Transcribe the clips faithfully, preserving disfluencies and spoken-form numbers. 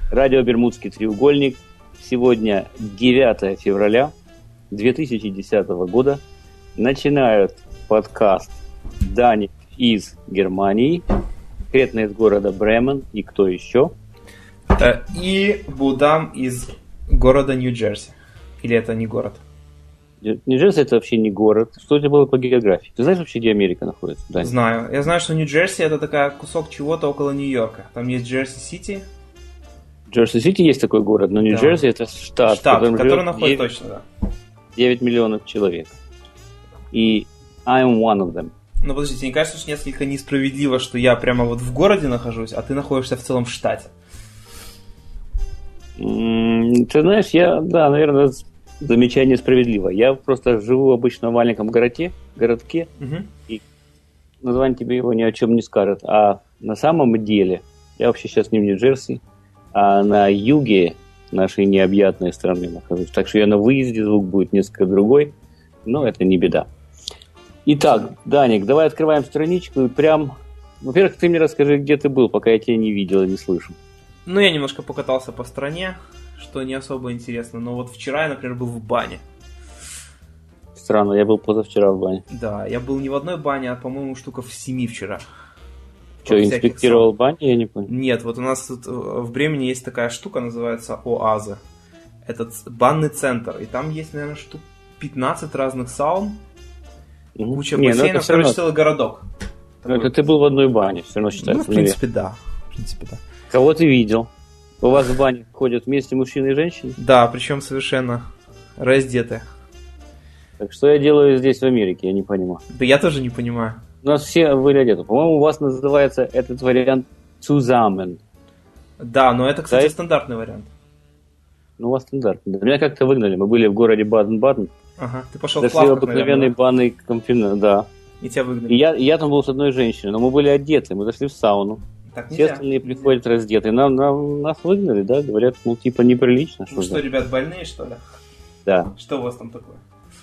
Радио «Бермудский треугольник». Сегодня девятое февраля две тысячи десятого года. Начинают подкаст Даник из Германии, конкретно из города Бремен. И кто еще? И Будам из города Нью-Джерси. Или это не город? Нью-Джерси это вообще не город. Что у тебя было по географии? Ты знаешь вообще, где Америка находится? Даник? Знаю. Я знаю, что Нью-Джерси это такая кусок чего-то около Нью-Йорка. Там есть Джерси-Сити. Джерси-Сити есть такой город, но Нью-Джерси да. это штат, штат в который находится точно, да. девять миллионов человек. И I'm one of them. Ну подожди, тебе не кажется, что несколько несправедливо, что я прямо вот в городе нахожусь, а ты находишься в целом в штате? Mm, ты знаешь, я, да, наверное, замечание справедливо. Я просто живу обычно в маленьком городке, городке угу. и название тебе его ни о чем не скажет. А на самом деле, я вообще сейчас не в Нью-Джерси, а на юге нашей необъятной страны нахожусь. Так что я на выезде, звук будет несколько другой, но это не беда. Итак, Даник, давай открываем страничку и прям... Во-первых, ты мне расскажи, где ты был, пока я тебя не видел и не слышу. Ну, я немножко покатался по стране, что не особо интересно. Но вот вчера я, например, был в бане. Странно, я был позавчера в бане. Да, я был не в одной бане, а, по-моему, штука в семи вчера. Что, инспектировал баню? Я не понял. Нет, вот у нас тут в Бремени есть такая штука, называется ОАЗа. Это банный центр. И там есть, наверное, штук пятнадцать разных саун. Mm-hmm. Куча не, бассейнов, короче, равно... целый городок. Ну, это ты был в одной бане, все равно считается. Ну, в принципе, да. в принципе, да. Кого ты видел? У вас в бане ходят вместе мужчины и женщины? Да, причем совершенно раздеты. Так что я делаю здесь, в Америке, я не понимаю. Да я тоже не понимаю. У нас все были одеты. По-моему, у вас называется этот вариант «zusammen». Да, но это, кстати, да? стандартный вариант. Ну, у вас стандартный. Меня как-то выгнали. Мы были в городе Баден-Баден. Ага, ты пошел в плавках, обыкновенный банный конфинат, да. И тебя выгнали. И я, и я там был с одной женщиной, но мы были одеты. Мы зашли в сауну. Так все остальные приходят раздетые. Нам, нам, нас выгнали, да? Говорят, ну, типа, неприлично. Ну что, что ребят, больные, что ли? Да. Что у вас там такое?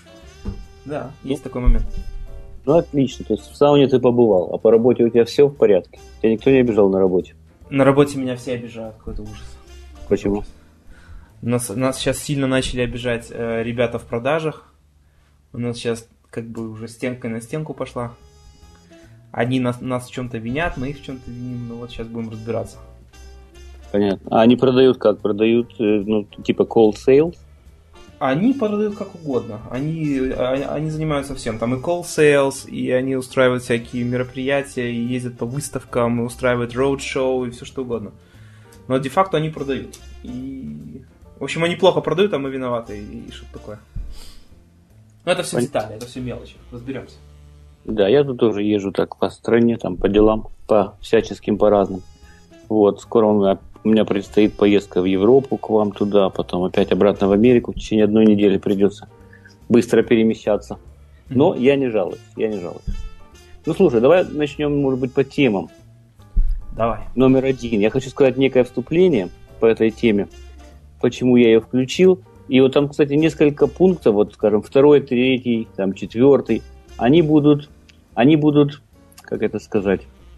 Да, ну, есть такой момент. Ну, отлично. То есть в сауне ты побывал, а по работе у тебя все в порядке? Тебя никто не обижал на работе? На работе меня все обижают. Какой-то ужас. Почему? Ужас. Нас, нас сейчас сильно начали обижать э, ребята в продажах. У нас сейчас как бы уже стенка на стенку пошла. Одни нас, нас в чем-то винят, мы их в чем-то виним. Ну вот сейчас будем разбираться. Понятно. А они продают как? Продают, ну, типа cold sales? Они продают как угодно. Они, они занимаются всем. Там и call sales, и они устраивают всякие мероприятия, и ездят по выставкам, и устраивают роуд-шоу, и все что угодно. Но де-факто они продают. И... В общем, они плохо продают, а мы виноваты, и, и что-то такое. Но это все детали, это все мелочи. Разберемся. Да, я тут тоже езжу так по стране, там, по делам, по всяческим, по разным. Вот, скоро у меня, у меня предстоит поездка в Европу к вам туда, потом опять обратно в Америку. В течение одной недели придется быстро перемещаться. Но mm-hmm. я не жалуюсь, я не жалуюсь. Ну, слушай, давай начнем, может быть, по темам. Давай. Номер один. Я хочу сказать некое вступление по этой теме, почему я ее включил. И вот там, кстати, несколько пунктов, вот, скажем, второй, третий, там, четвертый, они будут, они будут, как это сказать,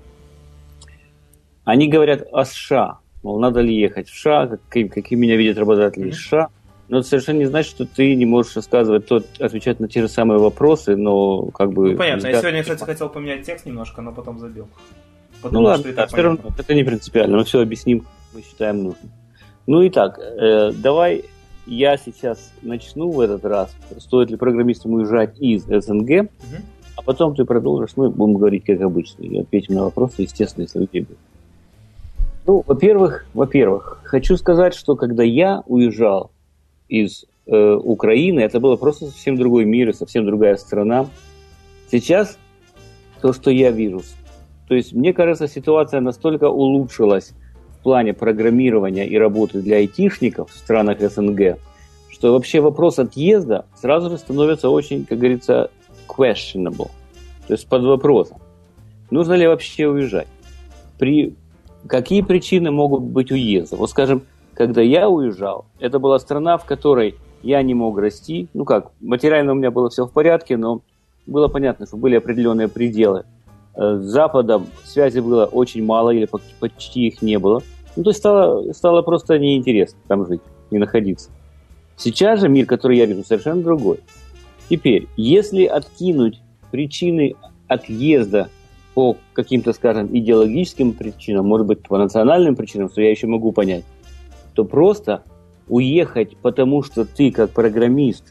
они говорят о США, мол, надо ли ехать в США, как, какие меня видят работодатели из США, но это совершенно не значит, что ты не можешь рассказывать, тот, отвечать на те же самые вопросы, но как бы... Ну, понятно, я сегодня, кстати, хотел поменять текст немножко, но потом забил. Потому ну ладно, да, все равно, это не принципиально, мы все объясним, мы считаем нужным. Ну и так, э, давай я сейчас начну в этот раз, стоит ли программистам уезжать из СНГ, угу. а потом ты продолжишь, мы будем говорить как обычно, и ответим на вопросы, естественно, если у тебя будет. Ну, во-первых, во-первых, хочу сказать, что когда я уезжал из э, Украины, это было просто совсем другой мир и совсем другая страна. Сейчас то, что я вижу, то есть мне кажется, ситуация настолько улучшилась в плане программирования и работы для айтишников в странах СНГ, что вообще вопрос отъезда сразу же становится очень, как говорится, questionable, то есть под вопросом. Нужно ли вообще уезжать? При Какие причины могут быть уезда? Вот, скажем, когда я уезжал, это была страна, в которой я не мог расти. Ну как, материально у меня было все в порядке, но было понятно, что были определенные пределы. С Западом связи было очень мало или почти их не было. Ну, то есть стало, стало просто неинтересно там жить, не находиться. Сейчас же мир, который я вижу, совершенно другой. Теперь, если откинуть причины отъезда по каким-то, скажем, идеологическим причинам, может быть, по национальным причинам, что я еще могу понять, то просто уехать, потому что ты, как программист,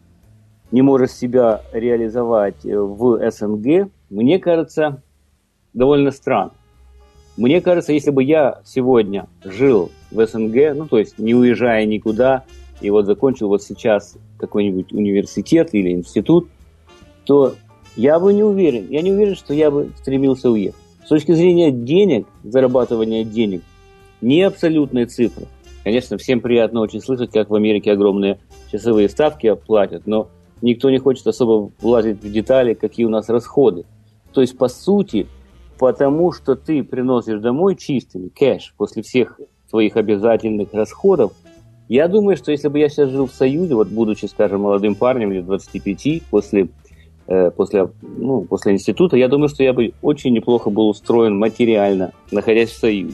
не можешь себя реализовать в СНГ, мне кажется, довольно странно. Мне кажется, если бы я сегодня жил в СНГ, ну, то есть не уезжая никуда, и вот закончил вот сейчас какой-нибудь университет или институт, то я бы не уверен, я не уверен, что я бы стремился уехать. С точки зрения денег, зарабатывания денег, не абсолютные цифры. Конечно, всем приятно очень слышать, как в Америке огромные часовые ставки платят, но никто не хочет особо влазить в детали, какие у нас расходы. То есть, по сути, потому что ты приносишь домой чистыми кэш после всех твоих обязательных расходов, я думаю, что если бы я сейчас жил в Союзе, вот будучи, скажем, молодым парнем лет двадцати пяти, после, э, после, ну, после института, я думаю, что я бы очень неплохо был устроен материально, находясь в Союзе.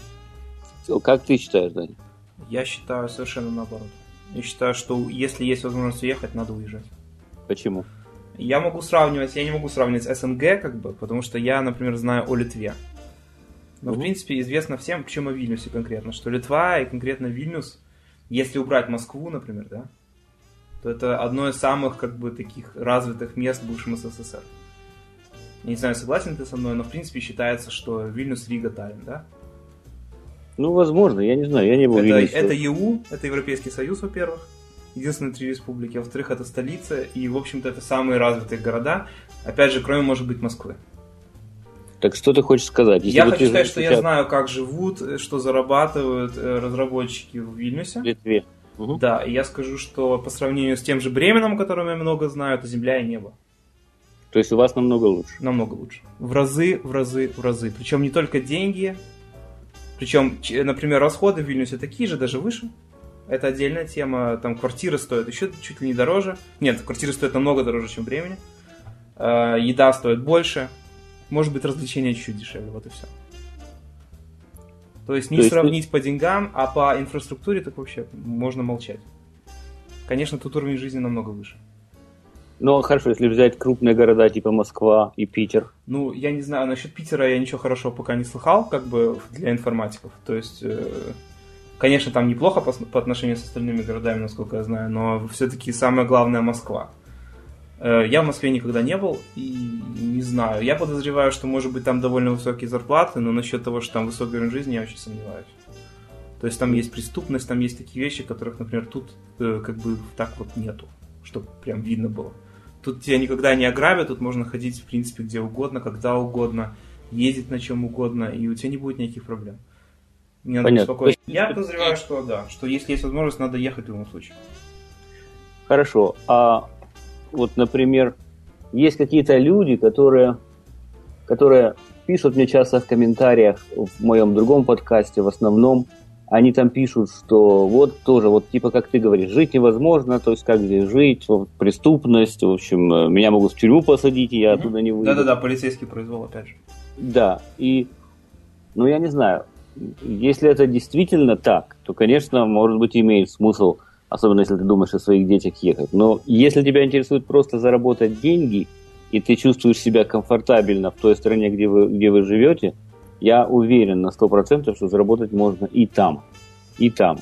Как ты считаешь, Даня? Я считаю совершенно наоборот. Я считаю, что если есть возможность уехать, надо уезжать. Почему? Я могу сравнивать, я не могу сравнивать с СНГ, как бы, потому что я, например, знаю о Литве. Но, mm-hmm. в принципе, известно всем, причем о Вильнюсе конкретно, что Литва и конкретно Вильнюс, если убрать Москву, например, да, то это одно из самых, как бы, таких развитых мест в бывшем СССР. Я не знаю, согласен ты со мной, но, в принципе, считается, что Вильнюс, Рига, Таллин, да? Ну, возможно, я не знаю, я не был в Вильнюсе. Это ЕУ, это Европейский Союз, во-первых. Единственные три республики. Во-вторых, это столица. И, в общем-то, это самые развитые города. Опять же, кроме, может быть, Москвы. Так что ты хочешь сказать? Если я хочу сказать, что сейчас... я знаю, как живут, что зарабатывают разработчики в Вильнюсе. В Литве. Угу. Да, и я скажу, что по сравнению с тем же Бременом, о котором я много знаю, это земля и небо. То есть у вас намного лучше? Намного лучше. В разы, в разы, в разы. Причем не только деньги. Причем, например, расходы в Вильнюсе такие же, даже выше. Это отдельная тема. Там квартиры стоят еще чуть ли не дороже. Нет, квартиры стоят намного дороже, чем в Бремени. Э, еда стоит больше. Может быть, развлечения чуть-чуть дешевле. Вот и все. То есть не То сравнить есть... по деньгам, а по инфраструктуре так вообще можно молчать. Конечно, тут уровень жизни намного выше. Ну, хорошо, если взять крупные города типа Москва и Питер. Ну, я не знаю, насчет Питера я ничего хорошего пока не слыхал, как бы для информатиков. То есть... Э... Конечно, там неплохо по, по отношению с остальными городами, насколько я знаю, но все-таки самое главное Москва. Я в Москве никогда не был и не знаю. Я подозреваю, что, может быть, там довольно высокие зарплаты, но насчет того, что там высокий уровень жизни, я очень сомневаюсь. То есть там есть преступность, там есть такие вещи, которых, например, тут как бы так вот нету, чтобы прям видно было. Тут тебя никогда не ограбят, тут можно ходить, в принципе, где угодно, когда угодно, ездить на чем угодно, и у тебя не будет никаких проблем. Не надо беспокоиться. Я подозреваю, что да, что если есть возможность, надо ехать в любом случае. Хорошо. А вот, например, есть какие-то люди, которые, которые пишут мне часто в комментариях в моем другом подкасте, в основном, они там пишут, что вот тоже, вот типа как ты говоришь, жить невозможно, то есть как здесь жить, вот, преступность, в общем, меня могут в тюрьму посадить, и я mm-hmm. оттуда не выйду. Да-да-да, полицейский произвол, опять же. Да, и, ну я не знаю, если это действительно так, то, конечно, может быть, имеет смысл, особенно если ты думаешь о своих детях, ехать. Но если тебя интересует просто заработать деньги, и ты чувствуешь себя комфортабельно в той стране, где вы, где вы живете, я уверен на сто процентов, что заработать можно и там, и там.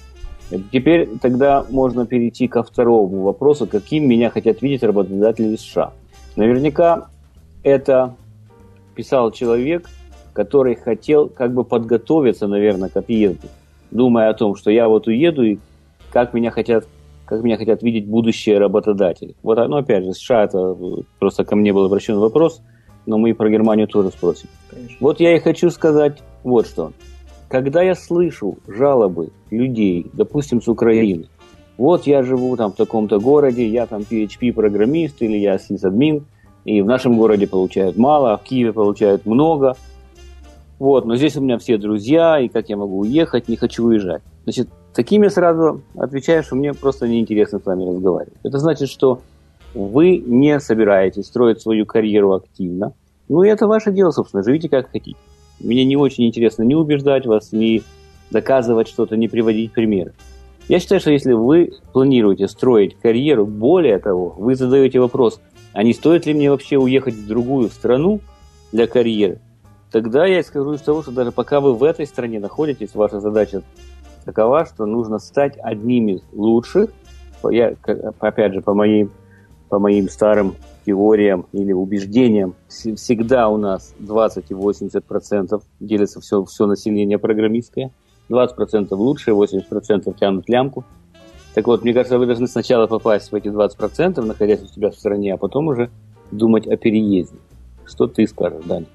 Теперь тогда можно перейти ко второму вопросу, каким меня хотят видеть работодатели США. Наверняка это писал человек, который хотел как бы подготовиться, наверное, к отъезду, думая о том, что я вот уеду, и как меня хотят, как меня хотят видеть будущие работодатели. Вот, ну, опять же, США, это просто ко мне был обращен вопрос, но мы и про Германию тоже спросим. Конечно. Вот я и хочу сказать вот что. Когда я слышу жалобы людей, допустим, с Украины, вот я живу там в таком-то городе, я там пи эйч пи-программист или я сисадмин, и в нашем городе получают мало, а в Киеве получают много, вот, но здесь у меня все друзья, и как я могу уехать, не хочу уезжать. Значит, таким я сразу отвечаю, что мне просто неинтересно с вами разговаривать. Это значит, что вы не собираетесь строить свою карьеру активно. Ну, и это ваше дело, собственно, живите как хотите. Мне не очень интересно ни убеждать вас, ни, доказывать что-то, не приводить примеры. Я считаю, что если вы планируете строить карьеру, более того, вы задаете вопрос, а не стоит ли мне вообще уехать в другую страну для карьеры, тогда я скажу из того, что даже пока вы в этой стране находитесь, ваша задача такова, что нужно стать одним из лучших. Я, опять же, по моим, по моим старым теориям или убеждениям, всегда у нас двадцать и восемьдесят процентов делится все, все население программистское. двадцать процентов лучшие, восемьдесят процентов тянут лямку. Так вот, мне кажется, вы должны сначала попасть в эти двадцать процентов, находясь у себя в стране, а потом уже думать о переезде. Что ты скажешь, Даня?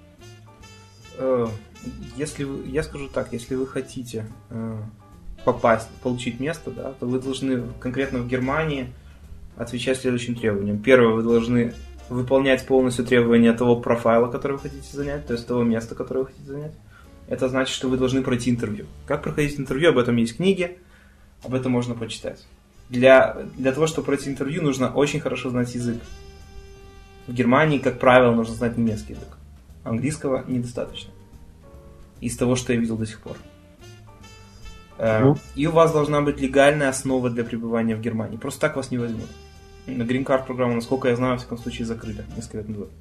Если вы, я скажу так, если вы хотите попасть, получить место, да, то вы должны конкретно в Германии отвечать следующим требованиям. Первое, вы должны выполнять полностью требования того профайла, который вы хотите занять, то есть того места, которое вы хотите занять. Это значит, что вы должны пройти интервью. Как проходить интервью, об этом есть книги, об этом можно почитать. Для, для того, чтобы пройти интервью, нужно очень хорошо знать язык. В Германии, как правило, нужно знать немецкий язык. Английского недостаточно. Из того, что я видел до сих пор. Mm-hmm. И у вас должна быть легальная основа для пребывания в Германии. Просто так вас не возьмут. На Green Card программу, насколько я знаю, в всяком случае закрыли несколько лет назад.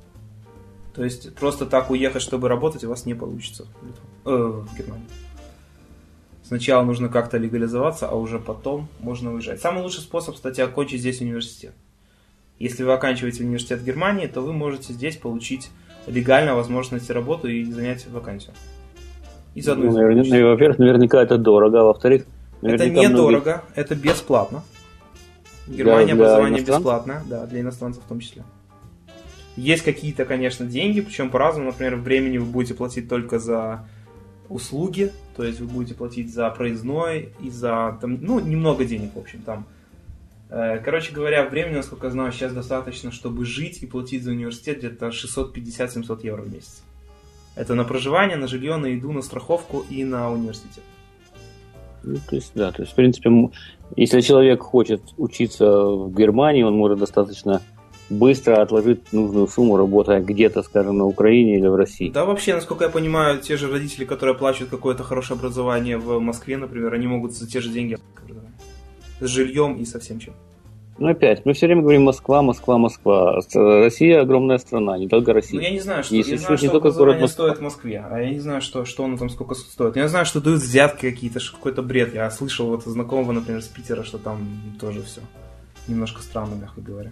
То есть просто так уехать, чтобы работать, у вас не получится э, в Германии. Сначала нужно как-то легализоваться, а уже потом можно уезжать. Самый лучший способ, кстати, окончить здесь университет. Если вы оканчиваете университет в Германии, то вы можете здесь получить легально возможность найти работу и занять вакансию. И заодно ну, наверняка, во-первых, наверняка это дорого, а во-вторых, это недорого, многие... это бесплатно. В Германии для, образование для бесплатное, да, для иностранцев в том числе. Есть какие-то, конечно, деньги, причем по-разному. Например, в Бремени вы будете платить только за услуги, то есть вы будете платить за проездной и за, там, ну, немного денег, в общем, там. Короче говоря, в Бремени, насколько я знаю, сейчас достаточно, чтобы жить и платить за университет где-то шестьсот пятьдесят - семьсот евро в месяц. Это на проживание, на жилье, на еду, на страховку и на университет. Ну, то есть, да, то есть, в принципе, если человек хочет учиться в Германии, он может достаточно быстро отложить нужную сумму, работая где-то, скажем, на Украине или в России. Да, вообще, насколько я понимаю, те же родители, которые оплачивают какое-то хорошее образование в Москве, например, они могут за те же деньги с жильем и со всем чем. Ну, опять, мы все время говорим Москва, Москва, Москва. Россия огромная страна, не только Россия. Ну, я не знаю, что, я знаю, что образование стоит в Москве, а я не знаю, что, что оно там сколько стоит. Я знаю, что дают взятки какие-то, что какой-то бред. Я слышал вот знакомого, например, с Питера, что там тоже все немножко странно, мягко говоря.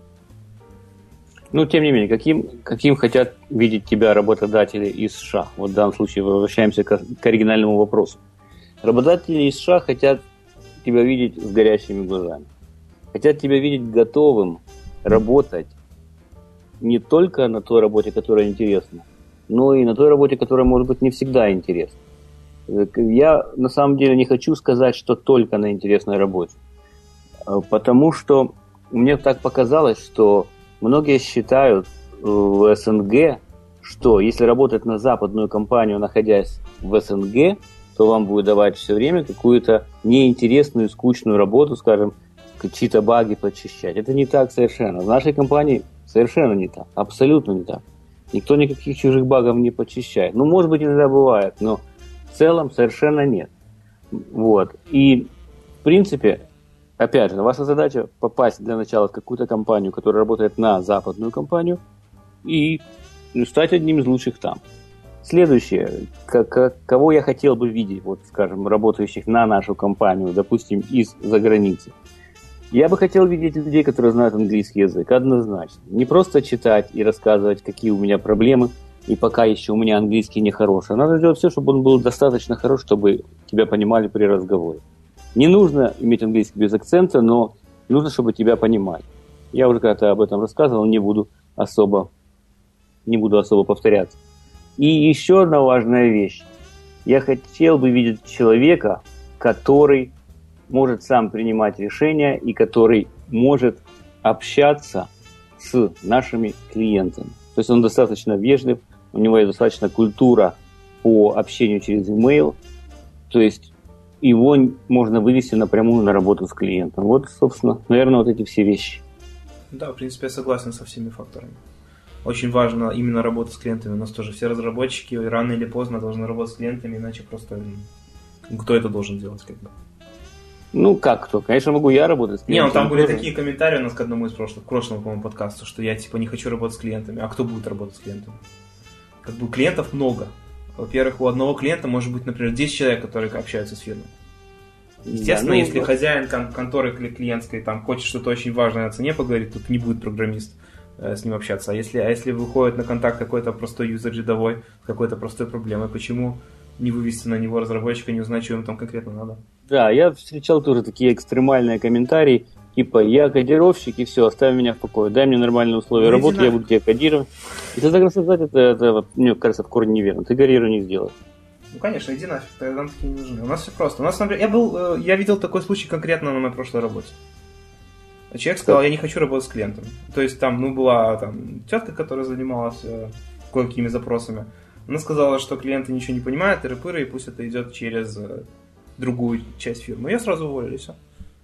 Ну, тем не менее, каким, каким хотят видеть тебя работодатели из США? Вот в данном случае возвращаемся к, к оригинальному вопросу. Работодатели из США хотят тебя видеть с горящими глазами. Хотят тебя видеть готовым работать не только на той работе, которая интересна, но и на той работе, которая, может быть, не всегда интересна. Я на самом деле не хочу сказать, что только на интересной работе. Потому что мне так показалось, что многие считают в СНГ, что если работать на западную компанию, находясь в СНГ, то вам будет давать все время какую-то неинтересную, скучную работу, скажем, чьи-то баги почищать. Это не так совершенно. В нашей компании совершенно не так. Абсолютно не так. Никто никаких чужих багов не почищает. Ну, может быть, иногда бывает, но в целом совершенно нет. Вот. И, в принципе, опять же, ваша задача попасть для начала в какую-то компанию, которая работает на западную компанию, и стать одним из лучших там. Следующее, кого я хотел бы видеть, вот, скажем, работающих на нашу компанию, допустим, из-за границы. Я бы хотел видеть людей, которые знают английский язык, однозначно. Не просто читать и рассказывать, какие у меня проблемы, и пока еще у меня английский не хороший. Надо делать все, чтобы он был достаточно хорош, чтобы тебя понимали при разговоре. Не нужно иметь английский без акцента, но нужно, чтобы тебя понимали. Я уже когда-то об этом рассказывал, не буду особо, не буду особо повторяться. И еще одна важная вещь. Я хотел бы видеть человека, который может сам принимать решения и который может общаться с нашими клиентами. То есть он достаточно вежлив, у него есть достаточно культура по общению через email, то есть его можно вывести напрямую на работу с клиентом. Вот, собственно, наверное, вот эти все вещи. Да, в принципе, я согласен со всеми факторами. Очень важно именно работа с клиентами. У нас тоже все разработчики рано или поздно должны работать с клиентами, иначе просто Кто это должен делать, как бы? Ну, как кто? Конечно, могу я работать с клиентами. Не, ну там были тоже. такие комментарии у нас к одному из прошлых, к прошлому, по-моему, подкасту, что я, типа, не хочу работать с клиентами. А кто будет работать с клиентами? Как бы клиентов много. Во-первых, у одного клиента может быть, например, десять человек, которые общаются с фирмой. Естественно, да, ну, если да. хозяин кон- конторы клиентской там хочет что-то очень важное о цене поговорить, тут не будет программист э, с ним общаться. А если, а если выходит на контакт какой-то простой юзер рядовой с какой-то простой проблемой, почему не вывести на него разработчика, не узнать, что ему там конкретно надо? Да, я встречал тоже такие экстремальные комментарии, типа, я кодировщик, и все, оставь меня в покое, дай мне нормальные условия ну, работы, я буду тебе кодировать. Если так рассказать, это, это, мне кажется, в корне неверно. Ты карьеру не сделаешь. Ну, конечно, иди нафиг, тогда нам такие не нужны. У нас все просто. У нас, например, я был, я видел такой случай конкретно на моей прошлой работе. Человек сказал, я не хочу работать с клиентами. То есть там, ну, была там тетка, которая занималась э, кое-какими запросами. Она сказала, что клиенты ничего не понимают, тыры-пыры, и пусть это идет через э, другую часть фирмы. Ее сразу уволили, все.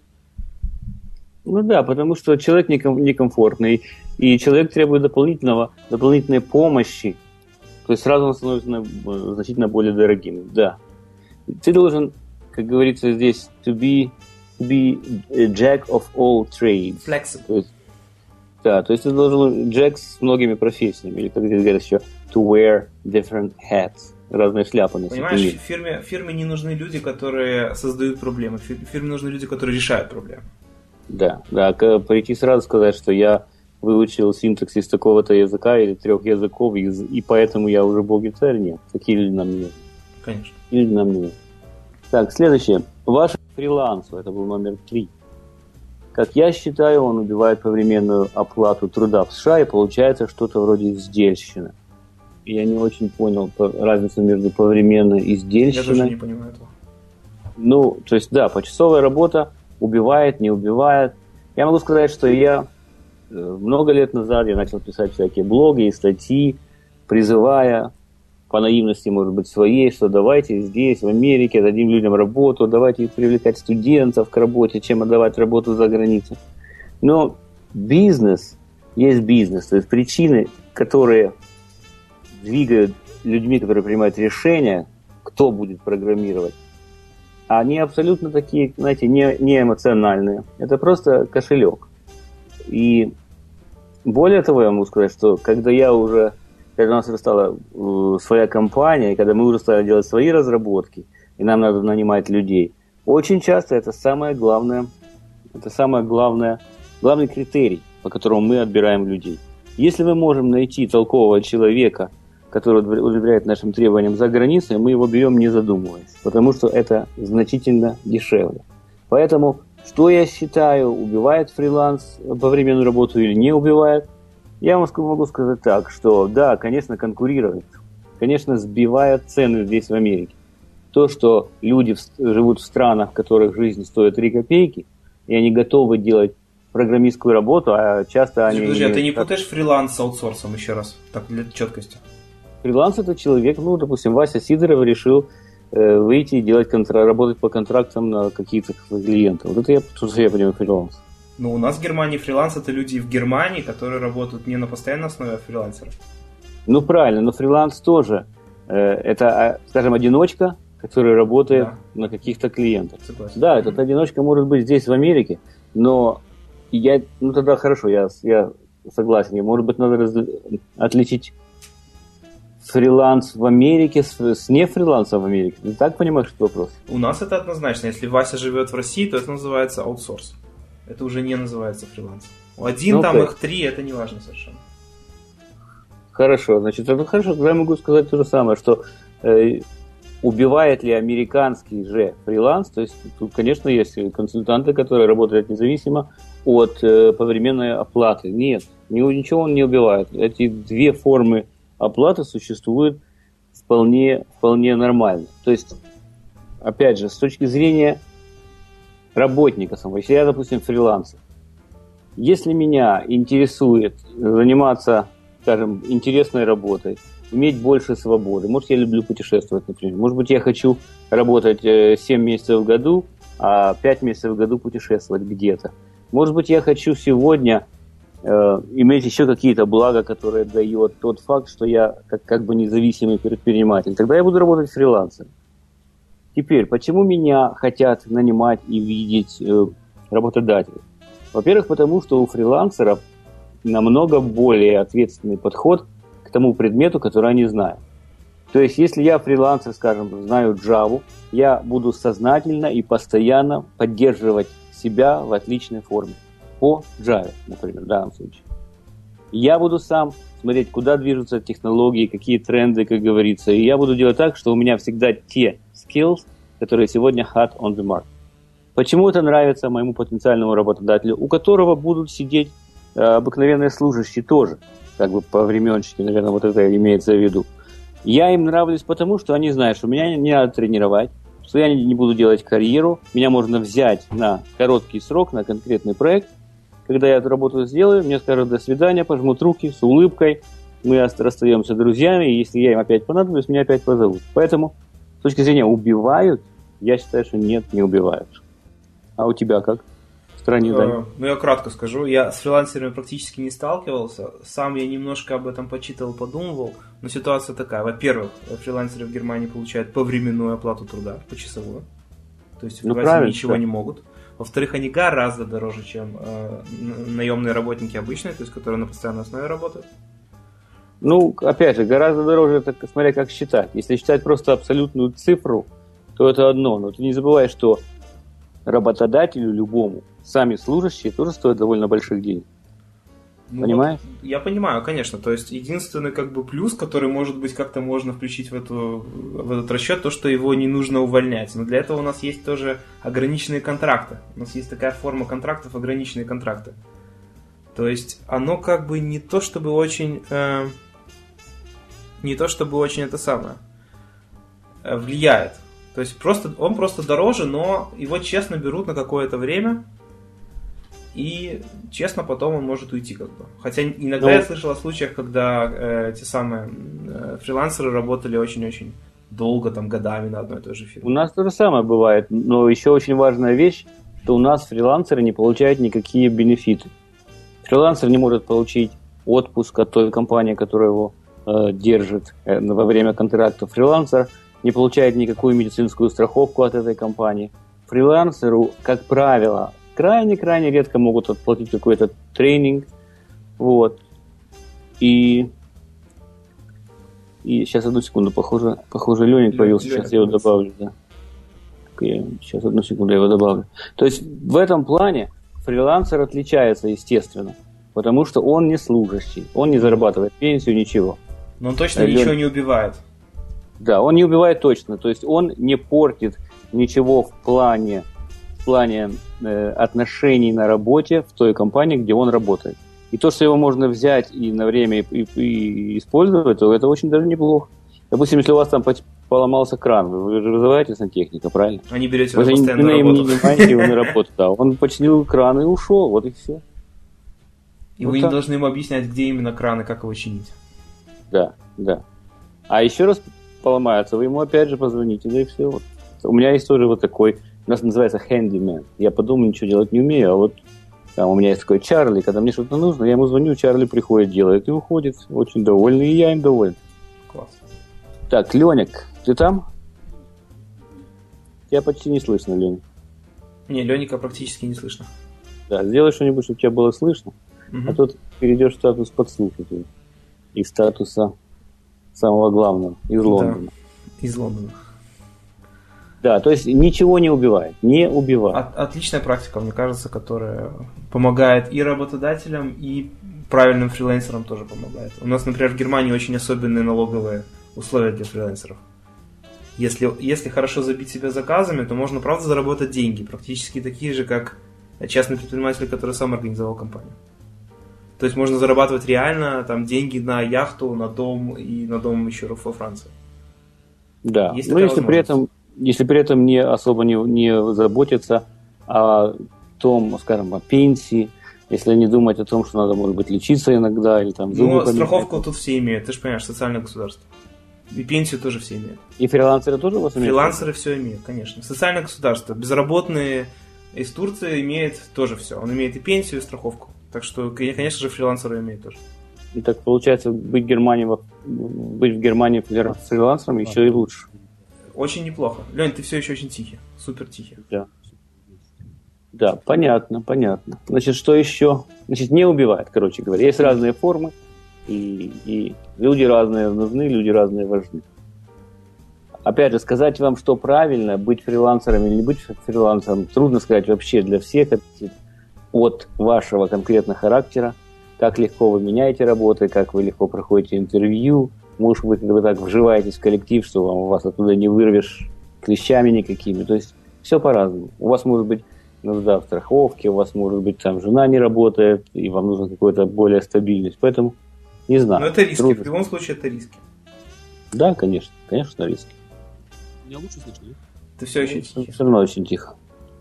Ну да, потому что человек неком- некомфортный, и человек требует дополнительного, дополнительной помощи. То есть сразу он становится значительно более дорогим. Да. Ты должен, как говорится здесь, to be, to be a jack of all trades. Flexible. То есть, да, то есть ты должен jack с многими профессиями. Или, как здесь говорят еще, to wear different hats. Разные шляпы носить. Понимаешь, фирме, фирме не нужны люди, которые создают проблемы. Фирме нужны люди, которые решают проблемы. Да, да. Прийти сразу сказать, что я выучил синтаксис такого-то языка или трех языков, и, и поэтому я уже бог и царь. Нет, такие люди нам не нужны. Конечно. Такие люди нам не нужны. Так, следующее. Ваш фриланс, это был номер три. Как я считаю, он убивает повременную оплату труда в США, и получается что-то вроде издельщины. Я не очень понял разницу между повременной и издельщиной. Я тоже не понимаю этого. Ну, то есть, да, почасовая работа убивает, не убивает. Я могу сказать, что я много лет назад я начал писать всякие блоги и статьи, призывая по наивности, может быть, своей, что давайте здесь, в Америке, дадим людям работу, давайте привлекать студентов к работе, чем отдавать работу за границей. Но бизнес есть бизнес, то есть причины, которые двигают людьми, которые принимают решения, кто будет программировать, они абсолютно такие, знаете, не, не эмоциональные. Это просто кошелек. И более того, я могу сказать, что когда я уже, когда у нас уже стала э, своя компания, и когда мы уже стали делать свои разработки, и нам надо нанимать людей, очень часто это самое главное, это самое главное, главный критерий, по которому мы отбираем людей. Если мы можем найти толкового человека, который удовлетворяет нашим требованиям за границей, мы его берем не задумываясь, потому что это значительно дешевле. Поэтому что я считаю, убивает фриланс повременную работу или не убивает? Я вам могу сказать так, что да, конечно, конкурирует, конечно, сбивает цены здесь в Америке. То, что люди живут в странах, в которых жизнь стоит три копейки, и они готовы делать программистскую работу, а часто они... Подожди, а ты не путаешь фриланс с аутсорсом еще раз, так для четкости? Фриланс – это человек, ну, допустим, Вася Сидоров решил э, выйти и делать контра- работать по контрактам на каких-то клиентов. Вот это я, что я понимаю фриланс. Ну, у нас в Германии фриланс – это люди в Германии, которые работают не на постоянной основе, а фрилансеры. Ну, правильно, но фриланс тоже. Э, это, скажем, одиночка, который работает да. на каких-то клиентах. Согласен. Да, этот одиночка может быть здесь, в Америке, но я, ну, тогда хорошо, я, я согласен. Может быть, надо раз... отличить фриланс в Америке с, с не фрилансом в Америке. Ты так понимаешь, что вопрос? У нас это однозначно. Если Вася живет в России, то это называется аутсорс. Это уже не называется фриланс. Один, ну, там okay. их три, это не важно совершенно. Хорошо, значит, это хорошо. Тогда я могу сказать то же самое, что э, убивает ли американский же фриланс, то есть тут, конечно, есть консультанты, которые работают независимо от э, повременной оплаты. Нет, ничего он не убивает. Эти две формы оплата существует вполне, вполне нормально. То есть, опять же, с точки зрения работника самого, если я, допустим, фрилансер, если меня интересует заниматься, скажем, интересной работой, иметь больше свободы, может, я люблю путешествовать, например, может быть, я хочу работать семь месяцев в году, а пять месяцев в году путешествовать где-то. Может быть, я хочу сегодня иметь еще какие-то блага, которые дает тот факт, что я как, как бы независимый предприниматель. Тогда я буду работать фрилансером. Теперь, почему меня хотят нанимать и видеть э, работодатели? Во-первых, потому что у фрилансеров намного более ответственный подход к тому предмету, который они знают. То есть, если я фрилансер, скажем, знаю Java, я буду сознательно и постоянно поддерживать себя в отличной форме. По Java, например, в данном случае. Я буду сам смотреть, куда движутся технологии, какие тренды, как говорится. И я буду делать так, что у меня всегда те skills, которые сегодня hot on the market. Почему это нравится моему потенциальному работодателю, у которого будут сидеть э, обыкновенные служащие тоже, как бы по временчике, наверное, вот это имеется в виду. Я им нравлюсь потому, что они знают, что меня не надо тренировать, что я не буду делать карьеру, меня можно взять на короткий срок, на конкретный проект. Когда я эту работу сделаю, мне скажут до свидания, пожмут руки с улыбкой, мы расстаемся друзьями, и если я им опять понадоблюсь, меня опять позовут. Поэтому, с точки зрения убивают, я считаю, что нет, не убивают. А у тебя как? В стране uh, ну, я кратко скажу. Я с фрилансерами практически не сталкивался. Сам я немножко об этом почитал, подумывал. Но ситуация такая. Во-первых, фрилансеры в Германии получают повременную оплату труда, почасовую. То есть в Германии ну, ничего да. не могут. Во-вторых, они гораздо дороже, чем э, наемные работники обычные, то есть которые на постоянной основе работают. Ну, опять же, гораздо дороже, это смотря как считать. Если считать просто абсолютную цифру, то это одно. Но ты не забывай, что работодателю любому сами служащие тоже стоят довольно больших денег. Ну, понимаешь? Вот, я понимаю, конечно. То есть единственный как бы плюс, который, может быть, как-то можно включить в, эту, в этот расчет, то, что его не нужно увольнять. Но для этого у нас есть тоже ограниченные контракты. У нас есть такая форма контрактов, ограниченные контракты. То есть оно как бы не то, чтобы очень... Э, не то, чтобы очень это самое э, влияет. То есть просто, он просто дороже, но его честно берут на какое-то время, и честно потом он может уйти как бы. Хотя иногда ну, я слышал о случаях, когда э, те самые э, фрилансеры работали очень-очень долго, там, годами на одной и той же фирме. У нас то же самое бывает, но еще очень важная вещь, что у нас фрилансеры не получают никакие бенефиты. Фрилансер не может получить отпуск от той компании, которая его э, держит э, во время контракта. Фрилансер не получает никакую медицинскую страховку от этой компании. Фрилансеру, как правило, крайне-крайне редко могут отплатить какой-то тренинг. Вот. И, и сейчас, одну секунду, похоже, похоже Леник появился. Леник, сейчас я его добавлю. Да. Я, сейчас, одну секунду, я его добавлю. То есть в этом плане фрилансер отличается, естественно, потому что он не служащий, он не зарабатывает пенсию, ничего. Но он точно Лен... ничего не убивает. Да, он не убивает точно, то есть он не портит ничего в плане, в плане э, отношений на работе в той компании, где он работает. И то, что его можно взять и на время и, и, и использовать, то это очень даже неплохо. Допустим, если у вас там поломался кран, вы же вызываете сантехника, правильно? А не берете его постоянно на работу. Вы не нанимаете его на работу, да. Он починил кран и ушел, вот и все. И вот вы так. Не должны ему объяснять, где именно кран и как его чинить. Да, да. А еще раз поломается, вы ему опять же позвоните, да и все. Вот. У меня есть тоже вот такой, у нас называется handyman. Я по дому ничего делать не умею, а вот там у меня есть такой Чарли, когда мне что-то нужно, я ему звоню, Чарли приходит, делает и уходит. Очень довольный, и я им доволен. Класс. Так, Леник, ты там? Тебя почти не слышно, Леня. Не, Леника практически не слышно. Да, сделай что-нибудь, чтобы тебя было слышно, угу. А тут перейдешь в статус подслушивателя. Из статуса самого главного, из Лондона. Да, из Лондона. Да, то есть ничего не убивает, не убивает. От, отличная практика, мне кажется, которая помогает и работодателям, и правильным фрилансерам тоже помогает. У нас, например, в Германии очень особенные налоговые условия для фрилансеров. Если, если хорошо забить себя заказами, то можно, правда, заработать деньги, практически такие же, как частный предприниматель, который сам организовал компанию. То есть можно зарабатывать реально там деньги на яхту, на дом и на дом еще во Франции. Да, но если при этом, если при этом не особо не, не заботиться о том, скажем, о пенсии, если не думать о том, что надо, может быть, лечиться иногда или там зубы Ну, страховку тут все имеют, ты же понимаешь, социальное государство. И пенсию тоже все имеют. И фрилансеры тоже у вас имеют? Фрилансеры все имеют, конечно. Социальное государство. Безработные из Турции имеет тоже все. Он имеет и пенсию, и страховку. Так что, конечно же, фрилансеры имеют тоже. И так получается, быть в Германии, быть в Германии фрилансером еще и лучше. Очень неплохо. Лень, ты все еще очень тихий. Супер тихий. Да. Да, понятно, понятно. Значит, что еще? Значит, не убивает, короче говоря. Есть разные формы, и, и люди разные нужны, люди разные важны. Опять же, сказать вам, что правильно, быть фрилансером или не быть фрилансером, трудно сказать вообще для всех. От вашего конкретного характера, как легко вы меняете работы, как вы легко проходите интервью. Может быть, вы так вживаетесь в коллектив, что вам, вас оттуда не вырвешь клещами никакими. То есть все по-разному. У вас может быть нужда в страховке, у вас может быть там жена не работает, и вам нужна какая-то более стабильность. Поэтому не знаю. Но это риски. Трудно. В любом случае это риски. Да, конечно. Конечно, риски. Меня лучше слышно, нет? Ты все еще тихий. Все равно очень тихо.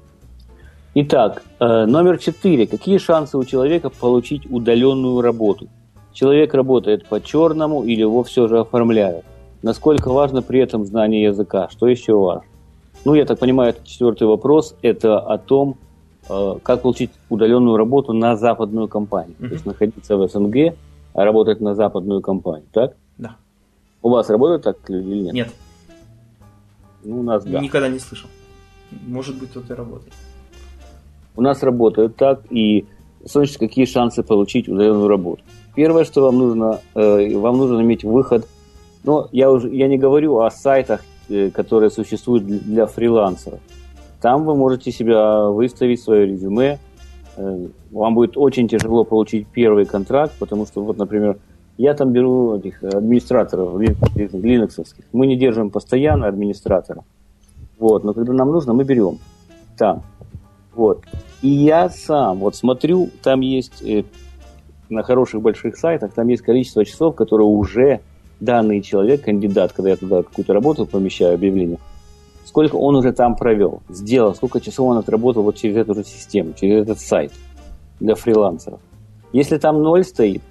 Итак, номер четыре. Какие шансы у человека получить удаленную работу? Человек работает по-черному или его все же оформляют? Насколько важно при этом знание языка? Что еще важно? Ну, я так понимаю, это четвертый вопрос. Это о том, как получить удаленную работу на западную компанию. Mm-hmm. То есть находиться в СНГ, а работать на западную компанию, так? Да. У вас работают так люди или нет? Нет. Ну, у нас да. Никогда не слышал. Может быть, кто-то и работает. У нас работают так, и, значит, какие шансы получить удаленную работу? Первое, что вам нужно, э, вам нужно иметь выход, но я уже я не говорю о сайтах, э, которые существуют для фрилансеров. Там вы можете себя выставить, свое резюме. Э, вам будет очень тяжело получить первый контракт, потому что, вот, например, я там беру этих администраторов линуксовских. Мы не держим постоянно администратора. Вот, но когда нам нужно, мы берем там. Вот. И я сам вот смотрю, там есть э, на хороших больших сайтах, там есть количество часов, которые уже данный человек, кандидат, когда я туда какую-то работу помещаю, объявление, сколько он уже там провел, сделал, сколько часов он отработал вот через эту же систему, через этот сайт для фрилансеров. Если там ноль стоит,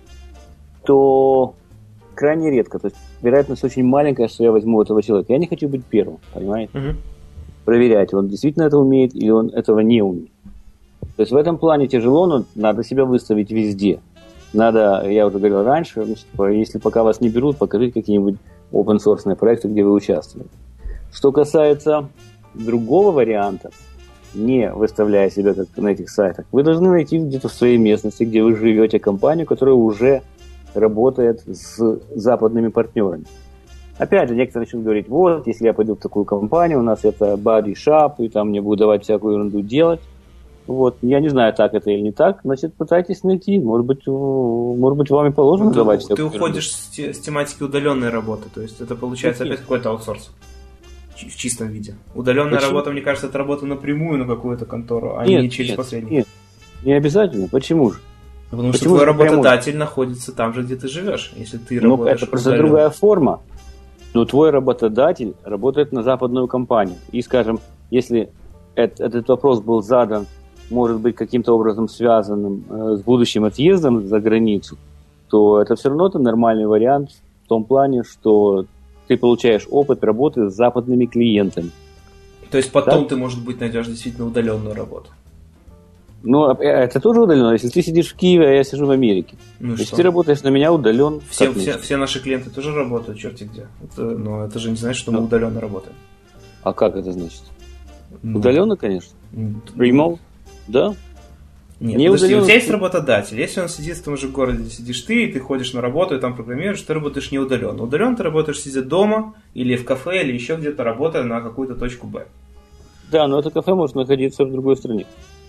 то крайне редко, то есть вероятность очень маленькая, что я возьму этого человека. Я не хочу быть первым, понимаете? Uh-huh. Проверять, он действительно это умеет или он этого не умеет. То есть в этом плане тяжело, но надо себя выставить везде. Надо, я уже говорил раньше, значит, если пока вас не берут, покажите какие-нибудь open-source проекты, где вы участвуете. Что касается другого варианта, не выставляя себя как на этих сайтах, вы должны найти где-то в своей местности, где вы живете, компанию, которая уже работает с западными партнерами. Опять же, некоторые начнут говорить, вот, если я пойду в такую компанию, у нас это body shop, и там мне будут давать всякую ерунду делать. Вот, я не знаю, так это или не так, значит, пытайтесь найти, может быть, может быть вам и положено ты, давать ты уходишь с, те, с тематики удаленной работы, то есть это получается опять какой-то аутсорс в чистом виде. Удаленная Почему? Работа, мне кажется, это работа напрямую на какую-то контору, а нет, не через нет, посредника. Нет, не обязательно. Почему же? Потому Почему что твой работодатель прямо... находится там же, где ты живешь, если ты ну, работаешь. Это просто удаленно. Другая форма. Но твой работодатель работает на западную компанию. И, скажем, если этот, этот вопрос был задан, может быть, каким-то образом связанным э, с будущим отъездом за границу, то это все равно это нормальный вариант в том плане, что ты получаешь опыт работы с западными клиентами. То есть потом так? Ты, может быть, найдешь действительно удаленную работу. Ну, это тоже удаленно. Если ты сидишь в Киеве, а я сижу в Америке. Ну если ты работаешь на меня удаленно. Все, все, все наши клиенты тоже работают, черти где. Это, но это же не значит, что мы удаленно работаем. А как это значит? Ну, удаленно, конечно. Remote? Да? Нет, не подожди, удаленно... у тебя есть работодатель. Если он сидит в том же городе, где сидишь ты, и ты ходишь на работу, и там программируешь, ты работаешь не удаленно. Удаленно ты работаешь, сидя дома, или в кафе, или еще где-то, работая на какую-то точку Б. Да, но это кафе может находиться в другой стране.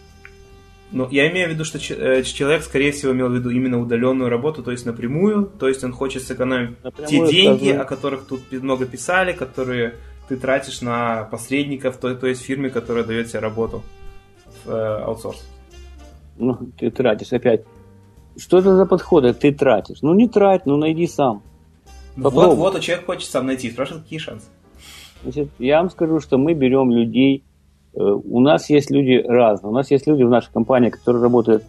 Но я имею в виду, что человек, скорее всего, имел в виду именно удаленную работу, то есть напрямую, то есть он хочет сэкономить напрямую те деньги, сказано. О которых тут много писали, которые ты тратишь на посредников, то, то есть фирме, которая дает тебе работу в э, аутсорс. Ну, ты тратишь опять. Что это за подходы? Ты тратишь. Ну, не трать, ну, найди сам. Вот, вот, а человек хочет сам найти. Спрашивает, какие шансы? Значит, я вам скажу, что мы берем людей. У нас есть люди разные. У нас есть люди в нашей компании, которые работают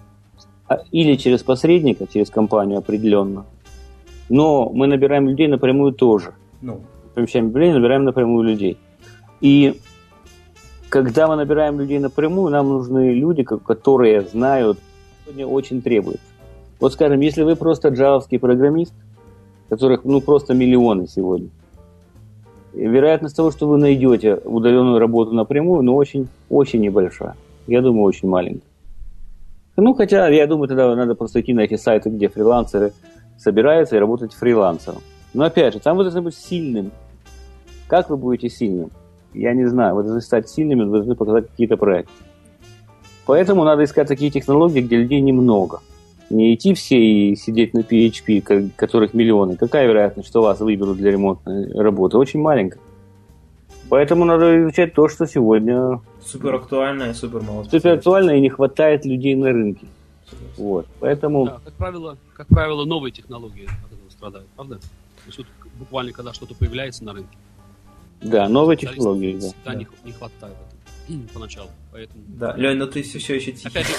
или через посредника, через компанию определенно, но мы набираем людей напрямую тоже. Ну. Помещаем объявление, набираем напрямую людей. И когда мы набираем людей напрямую, нам нужны люди, которые знают, сегодня очень требуется. Вот скажем, если вы просто джавовский программист, которых ну просто миллионы сегодня, вероятность того, что вы найдете удаленную работу напрямую, ну, очень, очень небольшая. Я думаю, очень маленькая. Ну, хотя, я думаю, тогда надо просто идти на эти сайты, где фрилансеры собираются и работать фрилансером. Но, опять же, там вы должны быть сильным. Как вы будете сильным? Я не знаю. Вы должны стать сильными, вы должны показать какие-то проекты. Поэтому надо искать такие технологии, где людей немного. Не идти все и сидеть на пи эйч пи, которых миллионы. Какая вероятность, что вас выберут для ремонтной работы? Очень маленькая. Поэтому надо изучать то, что сегодня... Супер актуально и супер мало. Супер актуально, и не хватает людей на рынке. Вот. Поэтому... Да, как правило, как правило, новые технологии от этого страдают, правда? То есть вот буквально, когда что-то появляется на рынке. Да, новые технологии, да. Да, не, не хватает этого поначалу. Поэтому... Да, Лень, но ты все еще тихий. Опять же...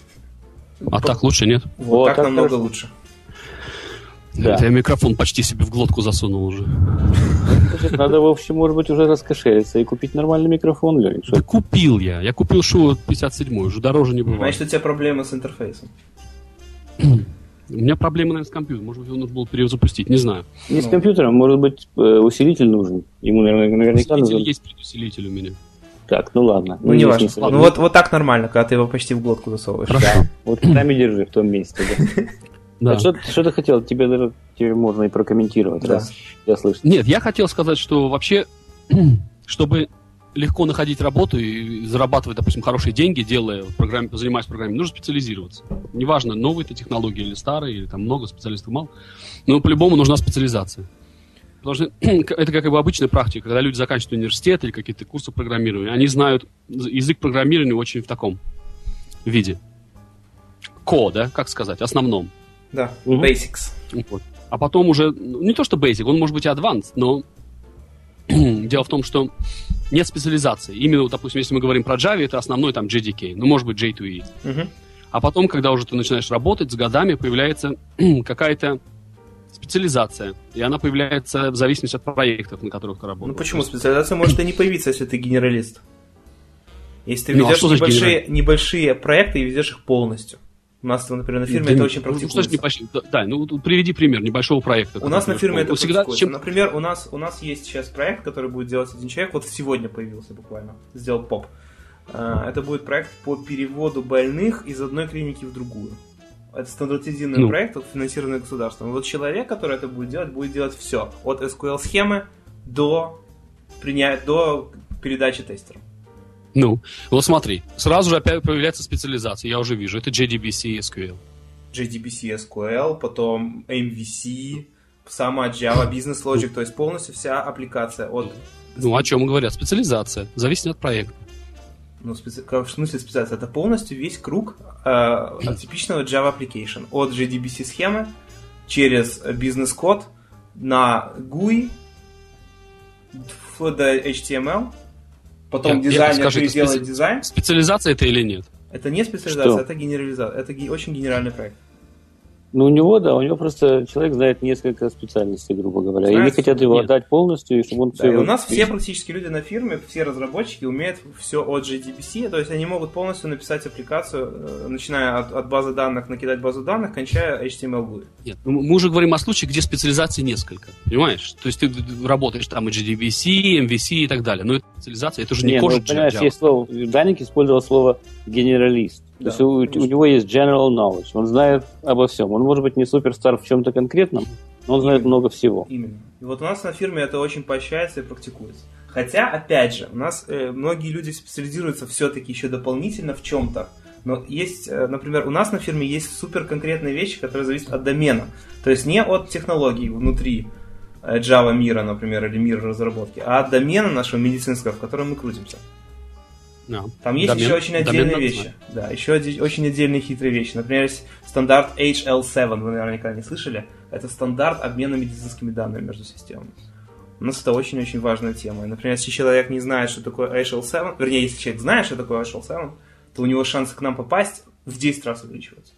А так лучше, нет? Вот, вот так, так намного хорошо. лучше. Да. Это я микрофон почти себе в глотку засунул уже. Значит, надо, в общем, может быть, уже раскошелиться и купить нормальный микрофон, Лень. Да купил я. Я купил Shure пятьдесят семь, уже дороже не бывает. Значит, у тебя проблемы с интерфейсом. У меня проблемы, наверное, с компьютером. Может быть, его нужно было перезапустить, не знаю. Не с компьютером, может быть, усилитель нужен. Ему, наверное, наверняка усилитель нужен. есть предусилитель у меня. Так, ну ладно. Ну, не важно. Не Ну, вот, вот так нормально, когда ты его почти в глотку засовываешь. Да. Вот там и держи в том месте. Да. Да. А что, что ты хотел? Тебе даже тебе можно и прокомментировать, Да. раз я слышу. Нет, я хотел сказать, что вообще, чтобы легко находить работу и зарабатывать, допустим, хорошие деньги, делая программе, занимаясь программой, нужно специализироваться. Неважно, новые это технологии или старые, или там много специалистов мало, но по-любому нужна специализация. Потому что это как бы обычная практика, когда люди заканчивают университет или какие-то курсы программирования, они знают язык программирования очень в таком виде. Ко, да, как сказать, основном. Да, Мгм. basics. Вот. А потом уже, ну, не то что basic, он может быть и advanced, но дело в том, что нет специализации. Именно, допустим, если мы говорим про Java, это основной там джей ди кей, ну, может быть, джей два и. Мгм. А потом, когда уже ты начинаешь работать, с годами появляется какая-то специализация. И она появляется в зависимости от проектов, на которых ты работаешь. Ну почему? Специализация может и не появиться, если ты генералист. Если ты Ну, а ведешь что значит небольшие, небольшие проекты и ведешь их полностью. У нас, например, на фирме Да, это ну, очень ну, что значит практикуется. небольшой- да, да, ну вот приведи пример небольшого проекта. У нас на фирме это всегда практикуется. чем... Например, у нас, у нас есть сейчас проект, который будет делать один человек. Вот сегодня появился буквально. Сделал поп. А, Это будет проект по переводу больных из одной клиники в другую. Это стандартизированный Ну. проект, финансированный государством. Вот человек, который это будет делать, будет делать все. От эс ку эль-схемы до, приня... до передачи тестерам. Ну, вот смотри, сразу же опять появляется специализация, я уже вижу, это джей ди би си и эс кью эль. джей ди би си, эс ку эль, потом эм ви си, сама Java Business Logic, то есть полностью вся аппликация от... Ну, о чем говорят? Специализация, зависит от проекта. Ну, специ... как в смысле специализация? Это полностью весь круг э, типичного Java Application. От джей ди би си схемы через бизнес-код на джи ю ай, вплоть до эйч ти эм эл, потом Я- я- дизайнер скажи, это переделает специ- дизайн. Специализация это или нет? Это не специализация, Что? это генерализация. Это ге- очень генеральный проект. Ну, у него, да, у него просто человек знает несколько специальностей, грубо говоря. И они Знает, хотят его нет. отдать полностью, и чтобы он Да, все... и у нас все практически люди на фирме, все разработчики умеют все от джей ди би си, то есть они могут полностью написать аппликацию, э, начиная от, от базы данных, накидать базу данных, кончая эйч ти эм эл джи ю ай. Нет, ну, мы уже говорим о случае, где специализаций несколько, понимаешь? То есть ты работаешь там и джей ди би си, эм ви си и так далее, но это специализация, это уже не, Не, кожа ну, понимаешь, Java. есть слово... Даник использовал слово «генералист». Да, То есть у, у него есть general knowledge, он знает обо всем. Он может быть не суперстар в чем-то конкретном, но он знает Именно. много всего. Именно. И вот у нас на фирме это очень поощряется и практикуется. Хотя, опять же, у нас э, многие люди специализируются все-таки еще дополнительно в чем-то. Но есть, э, например, у нас на фирме есть супер конкретные вещи, которые зависят от домена. То есть не от технологий внутри э, Java мира, например, или мира разработки, а от домена нашего медицинского, в котором мы крутимся. Да. Там есть Домен- еще очень домен отдельные надо вещи. знать. Да, еще оди- очень отдельные хитрые вещи. Например, есть стандарт эйч эл семь, вы наверняка не слышали. Это стандарт обмена медицинскими данными между системами. У нас это очень-очень важная тема. И, например, если человек не знает, что такое эйч эл семь, вернее, если человек знает, что такое эйч эл семь, то у него шансы к нам попасть в десять раз увеличиваются.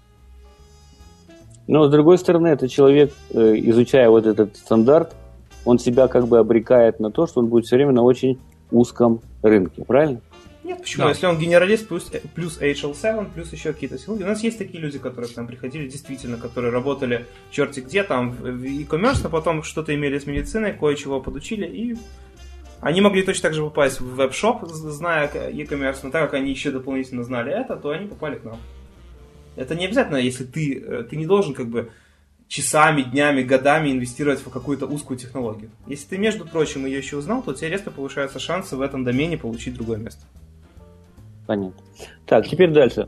Но, с другой стороны, этот человек, э, изучая вот этот стандарт, он себя как бы обрекает на то, что он будет все время на очень узком рынке, правильно? Нет, почему? Да. Если он генералист плюс, плюс эйч эл семь, плюс еще какие-то силы. У нас есть такие люди, которые к нам приходили, действительно, которые работали черти где, там, в e-commerce, но потом что-то имели с медициной, кое-чего подучили, и они могли точно так же попасть в веб-шоп, зная e-commerce, но так как они еще дополнительно знали это, то они попали к нам. Это не обязательно, если ты, ты не должен как бы часами, днями, годами инвестировать в какую-то узкую технологию. Если ты, между прочим, ее еще узнал, то у тебя резко повышаются шансы в этом домене получить другое место. Понятно. Так, теперь дальше.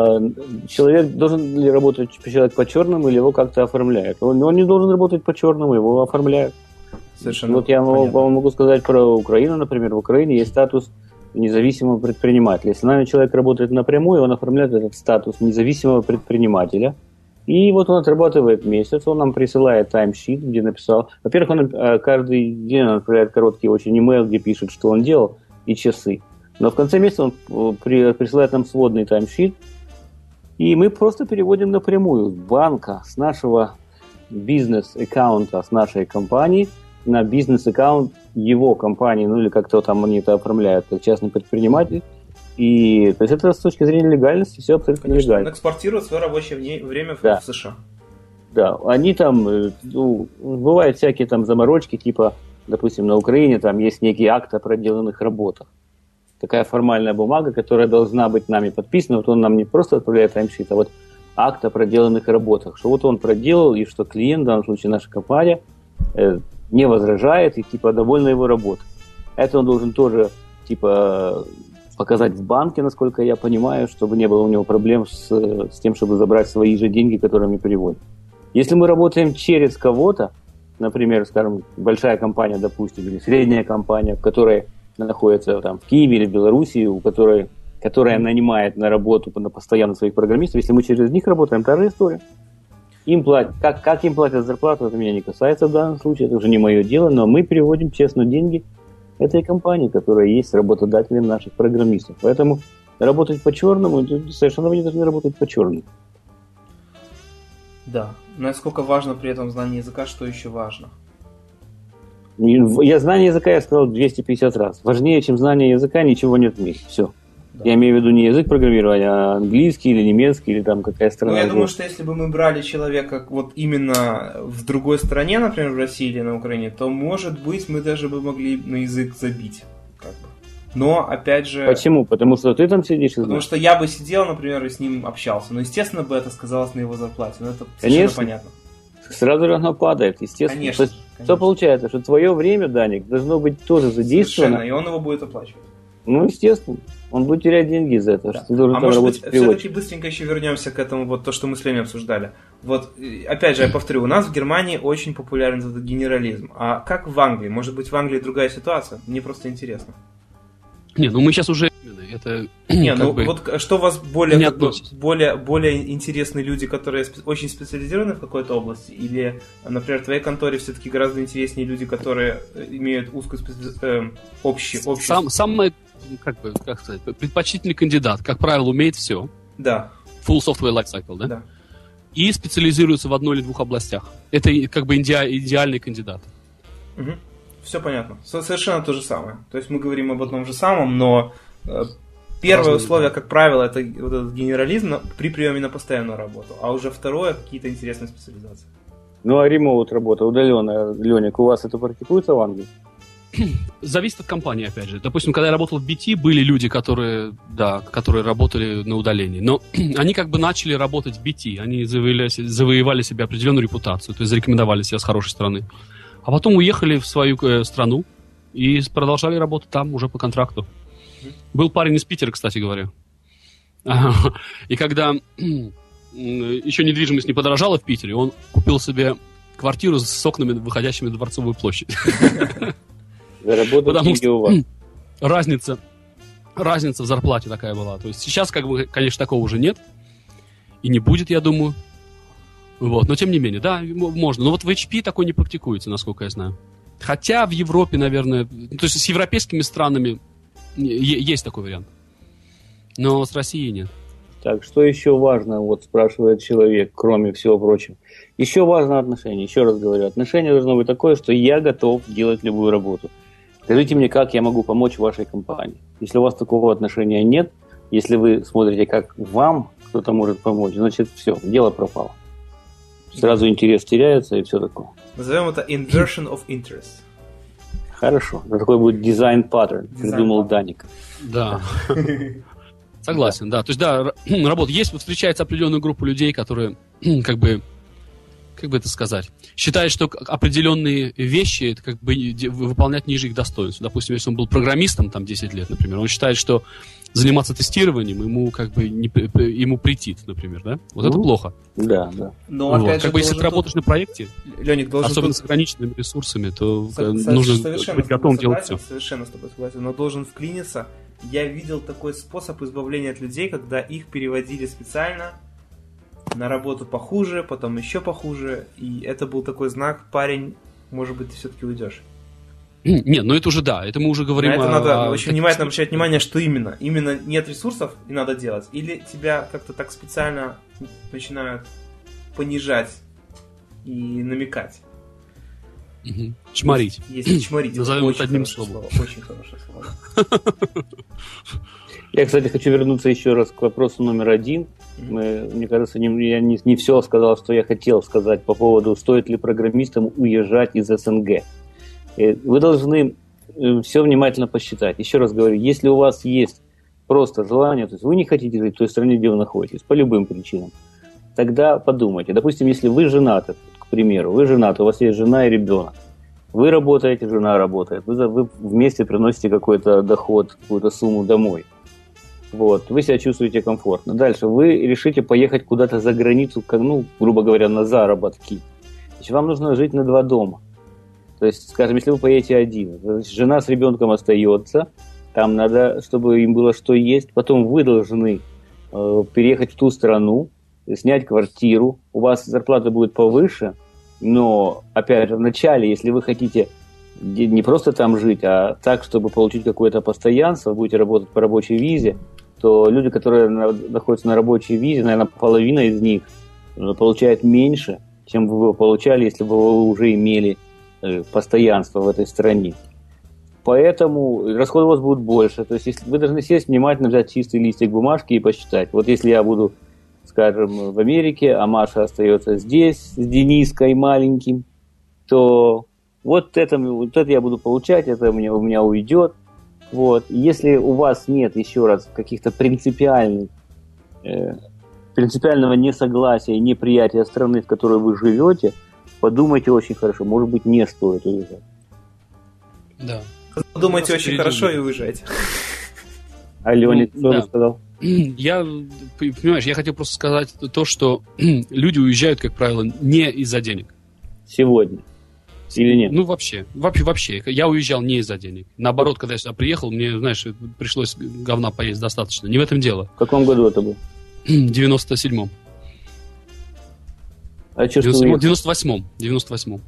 Человек должен ли работать человек по черному или его как-то оформляют? Он, он не должен работать по черному, его оформляют. Совершенно Вот я понятно. вам могу сказать про Украину, например. В Украине есть статус независимого предпринимателя. Если нами человек работает напрямую, он оформляет этот статус независимого предпринимателя. И вот он отрабатывает месяц, он нам присылает таймшит, где написал... Во-первых, он каждый день он отправляет короткий очень имейл, где пишет, что он делал, и часы. Но в конце месяца он присылает нам сводный таймшит, и мы просто переводим напрямую с банка, с нашего бизнес-аккаунта, с нашей компании на бизнес-аккаунт его компании, ну или как-то там они это оформляют, как частный предприниматель. И то есть это с точки зрения легальности все абсолютно Конечно, легально. он экспортирует свое рабочее время в, да. в США. Да, они там, ну, бывают всякие там заморочки, типа, допустим, на Украине там есть некий акт о проделанных работах. Такая формальная бумага, которая должна быть нами подписана. Вот он нам не просто отправляет таймшит, а вот акт о проделанных работах. Что вот он проделал, и что клиент, в данном случае наша компания, э, не возражает и типа довольна его работой. Это он должен тоже типа показать в банке, насколько я понимаю, чтобы не было у него проблем с, с тем, чтобы забрать свои же деньги, которые мы переводим. Если мы работаем через кого-то, например, скажем, большая компания, допустим, или средняя компания, в которой находится там в Киеве или в Белоруссии, у которой, которая нанимает на работу на постоянно своих программистов, если мы через них работаем, та же история. Им платят, как, как им платят зарплату, это меня не касается в данном случае, это уже не мое дело, но мы переводим честно деньги этой компании, которая есть работодателем наших программистов. Поэтому работать по-черному, совершенно вы не должны работать по-черному. Да. Насколько важно при этом знание языка, что еще важно? Я знание языка, я сказал двести пятьдесят раз. Важнее, чем знание языка, ничего нет в мире. Все. Да. Я имею в виду не язык программирования, а английский или немецкий, или там какая страна. Ну, я думаю, что если бы мы брали человека вот именно в другой стране, например, в России или на Украине, то, может быть, мы даже бы могли на язык забить. Как бы. Но, опять же... Почему? Потому что ты там сидишь и Потому знаешь. что я бы сидел, например, и с ним общался. Но, естественно, бы это сказалось на его зарплате. Но это совершенно Конечно. понятно. Сразу же оно падает, естественно. Конечно, То есть, что получается, что твое время, Даник, должно быть тоже задействовано. Совершенно, и он его будет оплачивать. Ну, естественно. Он будет терять деньги из-за этого, Да. что ты должен А там может работать быть, переводчиком. все-таки быстренько еще вернемся к этому, вот то, что мы с Леней обсуждали. Вот, опять же, я повторю, у нас в Германии очень популярен этот генерализм. А как в Англии? Может быть, в Англии другая ситуация? Мне просто интересно. Не, ну мы сейчас уже... Это, Не, ну бы, вот что у вас более, как бы, относится. более, более интересные люди, которые спе- очень специализированы в какой-то области? Или, например, в твоей конторе все-таки гораздо интереснее люди, которые имеют узкую специ... э, общий, общий... Сам, самый, как бы, как сказать, предпочтительный кандидат, как правило, умеет все. Да. Full software lifecycle, да? Да. И специализируется в одной или двух областях. Это как бы иде- идеальный кандидат. Угу. Все понятно. Совершенно то же самое. То есть мы говорим об одном же самом, но э, первое Разные, условие, да. как правило, это вот этот генерализм при приеме на постоянную работу, а уже второе какие-то интересные специализации. Ну, а ремоут работа удаленная, Леник, у вас это практикуется в Англии? Зависит от компании, опять же. Допустим, когда я работал в би ти, были люди, которые, да, которые работали на удалении. Но они как бы начали работать в би ти. Они завоевали, завоевали себе определенную репутацию, то есть зарекомендовали себя с хорошей стороны. А потом уехали в свою э, страну и продолжали работать там уже по контракту. Был парень из Питера, кстати говоря. И когда еще недвижимость не подорожала в Питере, он купил себе квартиру с окнами, выходящими на Дворцовую площадь. Заработать Потому деньги что у вас. разница, разница в зарплате такая была. То есть сейчас, как бы, конечно, такого уже нет. И не будет, я думаю. Вот. Но тем не менее, да, можно. Но вот в эйч пи такой не практикуется, насколько я знаю. Хотя в Европе, наверное... То есть с европейскими странами есть такой вариант. Но с Россией нет. Так, что еще важно, вот спрашивает человек, кроме всего прочего. Еще важно отношение, еще раз говорю, отношение должно быть такое, что я готов делать любую работу. Скажите мне, как я могу помочь вашей компании. Если у вас такого отношения нет, если вы смотрите, как вам кто-то может помочь, значит, все, дело пропало. Сразу интерес теряется и все такое. Назовем это inversion of interest. Хорошо. Это такой будет дизайн-паттерн, придумал Даник. Да. Согласен, да. То есть, да, работа. Есть, встречается определенная группа людей, которые, как бы, как бы это сказать, считают, что определенные вещи это как бы выполнять ниже их достоинств. Допустим, если он был программистом там десять лет, например, он считает, что заниматься тестированием ему как бы не, ему претит, например, да? Вот ну, это плохо. Да, да. Но вот. опять же, как бы если ты работаешь на проекте, Лёник, особенно тут... с ограниченными ресурсами, то Со- нужно быть согласен, готовым делать все. Совершенно с тобой согласен, но должен вклиниться. Я видел такой способ избавления от людей, когда их переводили специально на работу похуже, потом еще похуже, и это был такой знак: парень, может быть, ты все-таки уйдешь. Нет, ну это уже да, это мы уже говорим. На это о, надо о, очень внимательно обращать внимание, что именно. Именно нет ресурсов и надо делать. Или тебя как-то так специально начинают понижать и намекать. Угу. Чморить. Если чморить. Назовем очень это одним слово. словом. Очень хорошее слово. Я, кстати, хочу вернуться еще раз к вопросу номер один. Мы, мне кажется, не, я не, не все сказал, что я хотел сказать по поводу, стоит ли программистам уезжать из СНГ. Вы должны все внимательно посчитать. Еще раз говорю, если у вас есть просто желание, то есть вы не хотите жить в той стране, где вы находитесь, по любым причинам, тогда подумайте. Допустим, если вы женаты, к примеру, вы женаты, у вас есть жена и ребенок, вы работаете, жена работает, вы, вы вместе приносите какой-то доход, какую-то сумму домой. Вот, вы себя чувствуете комфортно. Дальше вы решите поехать куда-то за границу, ну, грубо говоря, на заработки. Значит, вам нужно жить на два дома. То есть, скажем, если вы поедете один, значит, жена с ребенком остается, там надо, чтобы им было что есть. Потом вы должны э, переехать в ту страну, снять квартиру. У вас зарплата будет повыше, но, опять же, вначале, если вы хотите не просто там жить, а так, чтобы получить какое-то постоянство, будете работать по рабочей визе, то люди, которые находятся на рабочей визе, наверное, половина из них получает меньше, чем вы бы получали, если бы вы уже имели постоянство в этой стране. Поэтому расходы у вас будут больше. То есть если вы должны сесть, внимательно взять чистый листик бумажки и посчитать. Вот если я буду, скажем, в Америке, а Маша остается здесь с Дениской маленьким, то вот это, вот это я буду получать, это у меня, у меня уйдет. Вот. Если у вас нет, еще раз, каких-то принципиальных, э, принципиального несогласия и неприятия страны, в которой вы живете, подумайте очень хорошо. Может быть, не стоит уезжать. Да. Подумайте очень хорошо и уезжайте. А Леонид, ну, что да. ты сказал? Я, понимаешь, я хотел просто сказать то, что люди уезжают, как правило, не из-за денег. Сегодня. Или нет? Ну, вообще. Вообще, вообще. Я уезжал не из-за денег. Наоборот, когда я сюда приехал, мне, знаешь, пришлось говна поесть достаточно. Не в этом дело. В каком году это был? В девяносто седьмом. А что, В девяносто восьмом. девяносто восьмом.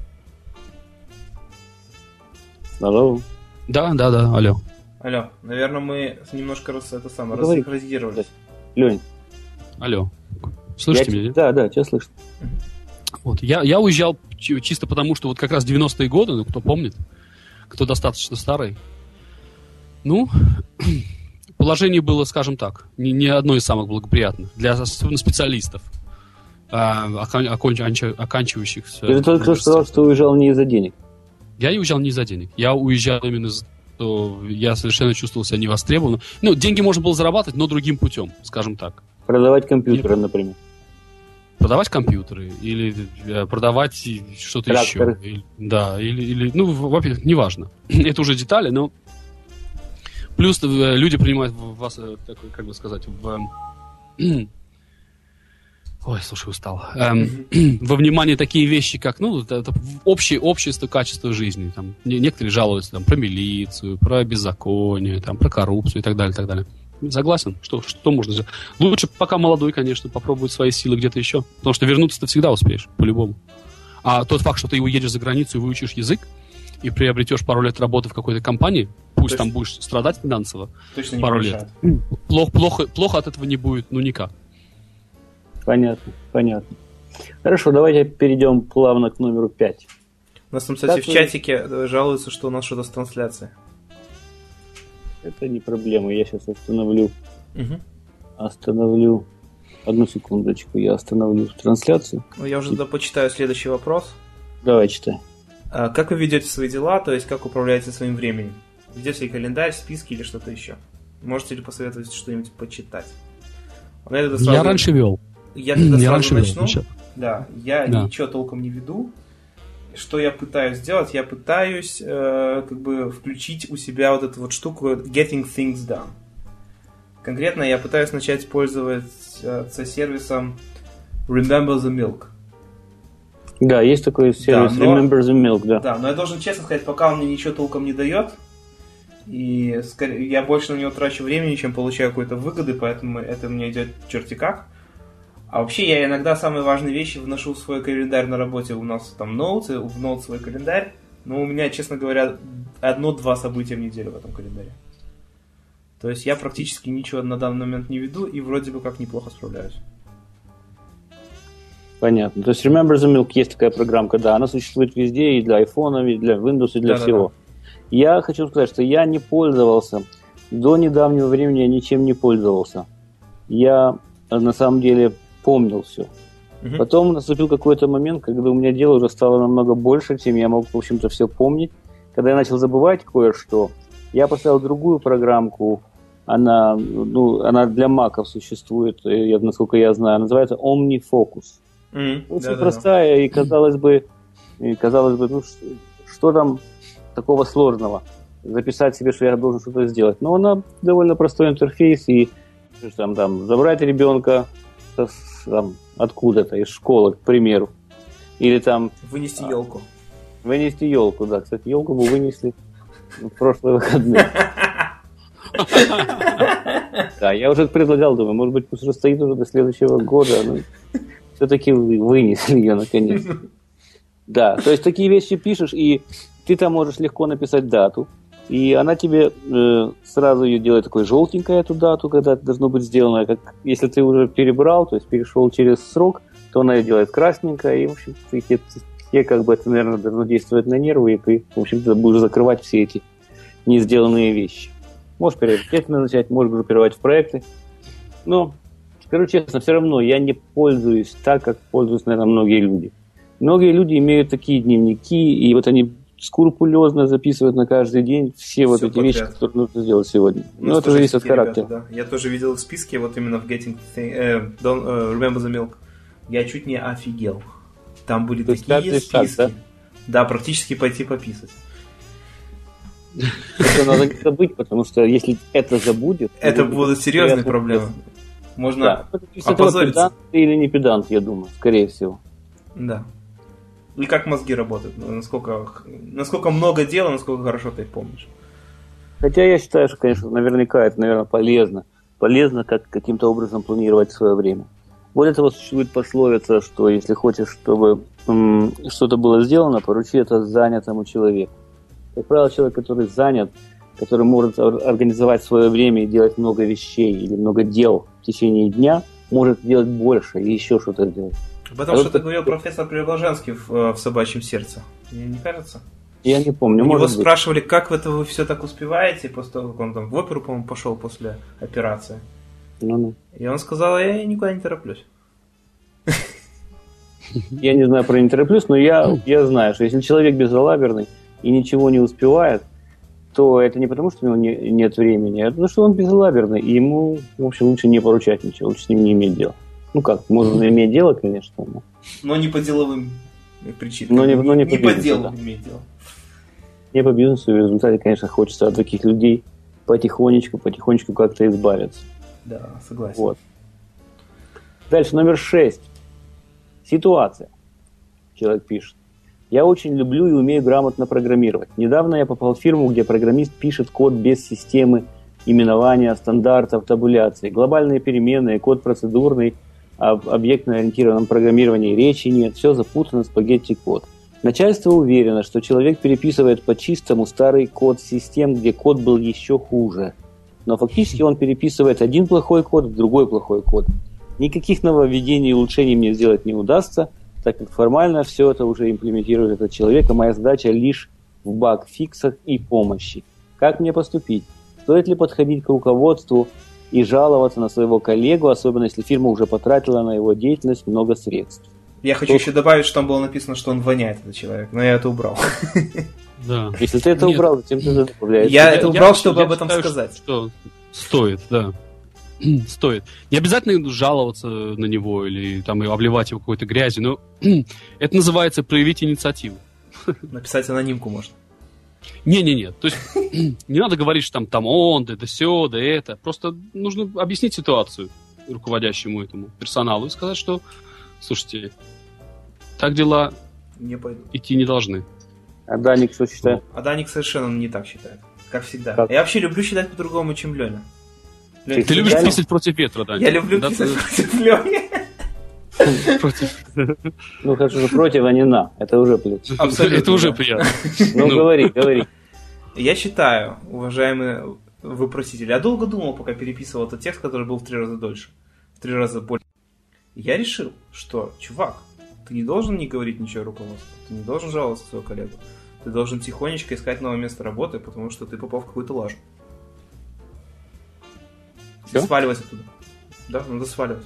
Алло. Да, да, да, алло. Алло, наверное, мы немножко раз, это самое, Говори. разъедировались. Лень. Алло. Слышите я меня? Тебя, да, да, тебя слышно. Вот. Я, я уезжал чисто потому, что вот как раз девяностые годы, ну, кто помнит, кто достаточно старый, ну, положение было, скажем так, не, не одно из самых благоприятных, для особенно специалистов, а, окан, оконч, оканчивающих... Ты только что сказал, что уезжал не из-за денег. Я не уезжал не из-за денег. Я уезжал именно из-за того, что я совершенно чувствовал себя невостребованным. Ну, деньги можно было зарабатывать, но другим путем, скажем так. Продавать компьютеры, Нет. например. Продавать компьютеры или продавать что-то Тракторы. еще. Или, да, или, или, ну, во-первых, неважно. Это уже детали, но плюс люди принимают вас, такой, как бы сказать, в... Ой, слушай, устал. Эм, во внимание такие вещи, как, ну, это, это общее общество, качество жизни. Там, некоторые жалуются там, про милицию, про беззаконие, там, про коррупцию и так далее, и так далее. Согласен. Что, что можно сделать? Лучше, пока молодой, конечно, попробовать свои силы где-то еще. Потому что вернуться ты всегда успеешь, по-любому. А тот факт, что ты уедешь за границу и выучишь язык, и приобретешь пару лет работы в какой-то компании, пусть Точно. Там будешь страдать финансово Точно пару лет, плохо, плохо, плохо от этого не будет, ну никак. Понятно, понятно. Хорошо, давайте перейдем плавно к номеру пять. У нас там, кстати, как в вы... чатике жалуются, что у нас что-то с трансляцией. Это не проблема, я сейчас остановлю. Угу. Остановлю. Одну секундочку, я остановлю трансляцию. Ну, я уже тогда почитаю следующий вопрос. Давай, читай. А как вы ведете свои дела, то есть как управляете своим временем? Ведете ли календарь, списки или что-то еще? Можете ли посоветовать что-нибудь почитать? Я, сразу... я раньше вел. Я тогда я сразу раньше начну. вел. Да, я да. ничего толком не веду. Что я пытаюсь сделать? Я пытаюсь э, как бы включить у себя вот эту вот штуку Getting Things Done. Конкретно я пытаюсь начать пользоваться сервисом Remember the Milk. Да, есть такой сервис да, но, Remember the Milk, да. Да, но я должен честно сказать, пока он мне ничего толком не дает, и скорее, я больше на него трачу времени, чем получаю какой-то выгоды, поэтому это мне идет черти как. А вообще я иногда самые важные вещи вношу в свой календарь на работе. У нас там ноуты, в ноут свой календарь, но у меня, честно говоря, одно-два события в неделю в этом календаре. То есть я практически ничего на данный момент не веду и вроде бы как неплохо справляюсь. Понятно. То есть Remember the Milk есть такая программка, да, она существует везде, и для iPhone, и для Windows, и для да, всего. Да, да. Я хочу сказать, что я не пользовался, до недавнего времени я ничем не пользовался. Я на самом деле помнил все. Угу. Потом наступил какой-то момент, когда у меня дела уже стало намного больше, чем я мог, в общем-то, все помнить. Когда я начал забывать кое-что, я поставил другую программку, она, ну, она для маков существует, я, насколько я знаю, называется OmniFocus. Mm, очень да, простая, да. и казалось бы, и казалось бы, ну что там такого сложного? Записать себе, что я должен что-то сделать. Но она довольно простой интерфейс, и там, там, забрать ребенка там, откуда-то, из школы, к примеру. Или там... Вынести елку. А, вынести елку, да. Кстати, елку мы вынесли в прошлые выходные. Да, я уже предлагал, думаю, может быть, пусть уже стоит уже до следующего года, но все-таки вынесли ее наконец. Да, то есть такие вещи пишешь, и ты там можешь легко написать дату, и она тебе э, сразу ее делает такой желтенькой, эту дату, когда это должно быть сделано. Как, если ты уже перебрал, то есть перешел через срок, то она ее делает красненькой, и, в общем, тебе, тебе как бы это, наверное, должно действовать на нервы, и ты, в общем-то, будешь закрывать все эти не сделанные вещи. Можешь приоритетно начать, можешь группировать в проекты. Но, скажу честно, все равно я не пользуюсь так, как пользуются, наверное, многие люди. Многие люди имеют такие дневники, и вот они скрупулезно записывают на каждый день все, все вот эти подряд. Вещи, которые нужно сделать сегодня. Ну, но это зависит от характера. Ребята, да. Я тоже видел в списке, вот именно в Getting thing, э, don't, uh, Remember the Milk. Я чуть не офигел. Там были то такие списки. Так, да? Да, практически пойти пописать. Это надо не забыть, потому что если это забудет... Это будут серьезные проблемы. Можно опозориться. Педант или не педант, я думаю, скорее всего. Да. И как мозги работают, насколько, насколько много дела, насколько хорошо ты их помнишь. Хотя я считаю, что, конечно, наверняка это, наверное, полезно. Полезно как каким-то образом планировать свое время. Более того, существует пословица, что если хочешь, чтобы м- что-то было сделано, поручи это занятому человеку. Как правило, человек, который занят, который может организовать свое время и делать много вещей или много дел в течение дня, может делать больше и еще что-то делать. Об этом а что-то вот... говорил профессор Преображенский в, в «Собачьем сердце». Мне не кажется? Я не помню. Его может спрашивали, быть. Как это вы все так успеваете, после того, как он там в оперу, по-моему, пошел после операции. Ну-ну. И он сказал, я никуда не тороплюсь. Я не знаю про «не тороплюсь», но я, я знаю, что если человек безалаберный и ничего не успевает, то это не потому, что у него не, нет времени, а потому, что он безалаберный, и ему, в общем, лучше не поручать ничего, лучше с ним не иметь дела. Ну как, можно иметь дело, конечно. Но, но не по деловым причинам. Но не, но не, не по, по бизнесу, делу да. иметь дело. Не по бизнесу, и в результате, конечно, хочется от таких людей потихонечку, потихонечку как-то избавиться. Да, согласен. Вот. Дальше, номер шесть. Ситуация. Человек пишет. Я очень люблю и умею грамотно программировать. Недавно я попал в фирму, где программист пишет код без системы именования, стандартов, табуляции. Глобальные переменные, код процедурный, об объектно-ориентированном программировании речи нет. Все запутано, спагетти-код. Начальство уверено, что человек переписывает по-чистому старый код систем, где код был еще хуже. Но фактически он переписывает один плохой код в другой плохой код. Никаких нововведений и улучшений мне сделать не удастся, так как формально все это уже имплементирует этот человек, а моя задача лишь в баг-фиксах и помощи. Как мне поступить? Стоит ли подходить к руководству и жаловаться на своего коллегу, особенно если фирма уже потратила на его деятельность много средств? Я хочу Тут... еще добавить, что там было написано, что он воняет, этот человек, но я это убрал. Да. Если ты это Нет. убрал, зачем ты это добавляешь? Я, я это убрал, я, чтобы я об этом считаю, сказать. Что стоит, да. Стоит. Не обязательно жаловаться на него или там обливать его какой-то грязью, но это называется проявить инициативу. Написать анонимку можно. Не-не-не, то есть не надо говорить, что там, там он, да, да сё, да это. Просто нужно объяснить ситуацию руководящему этому персоналу и сказать, что, слушайте, так дела не идти не должны. А Даник что считает? А Даник совершенно не так считает, как всегда. Как? Я вообще люблю считать по-другому, чем Леня. Ты, ты любишь Леня? Писать против ветра, Даник? Я люблю да, писать ты... против Лени. Против. Ну, хорошо, против, а не на. Это уже плюс. Абсолютно. Это уже приятно. Ну, говори, говори. Я считаю, уважаемые вопросители, я долго думал, пока переписывал этот текст, который был в три раза дольше. В три раза больше. Я решил, что, чувак, ты не должен не говорить ничего руководству. Ты не должен жаловаться на своего коллегу. Ты должен тихонечко искать новое место работы, потому что ты попал в какую-то лажу. Все? Сваливать оттуда. Да, надо сваливать.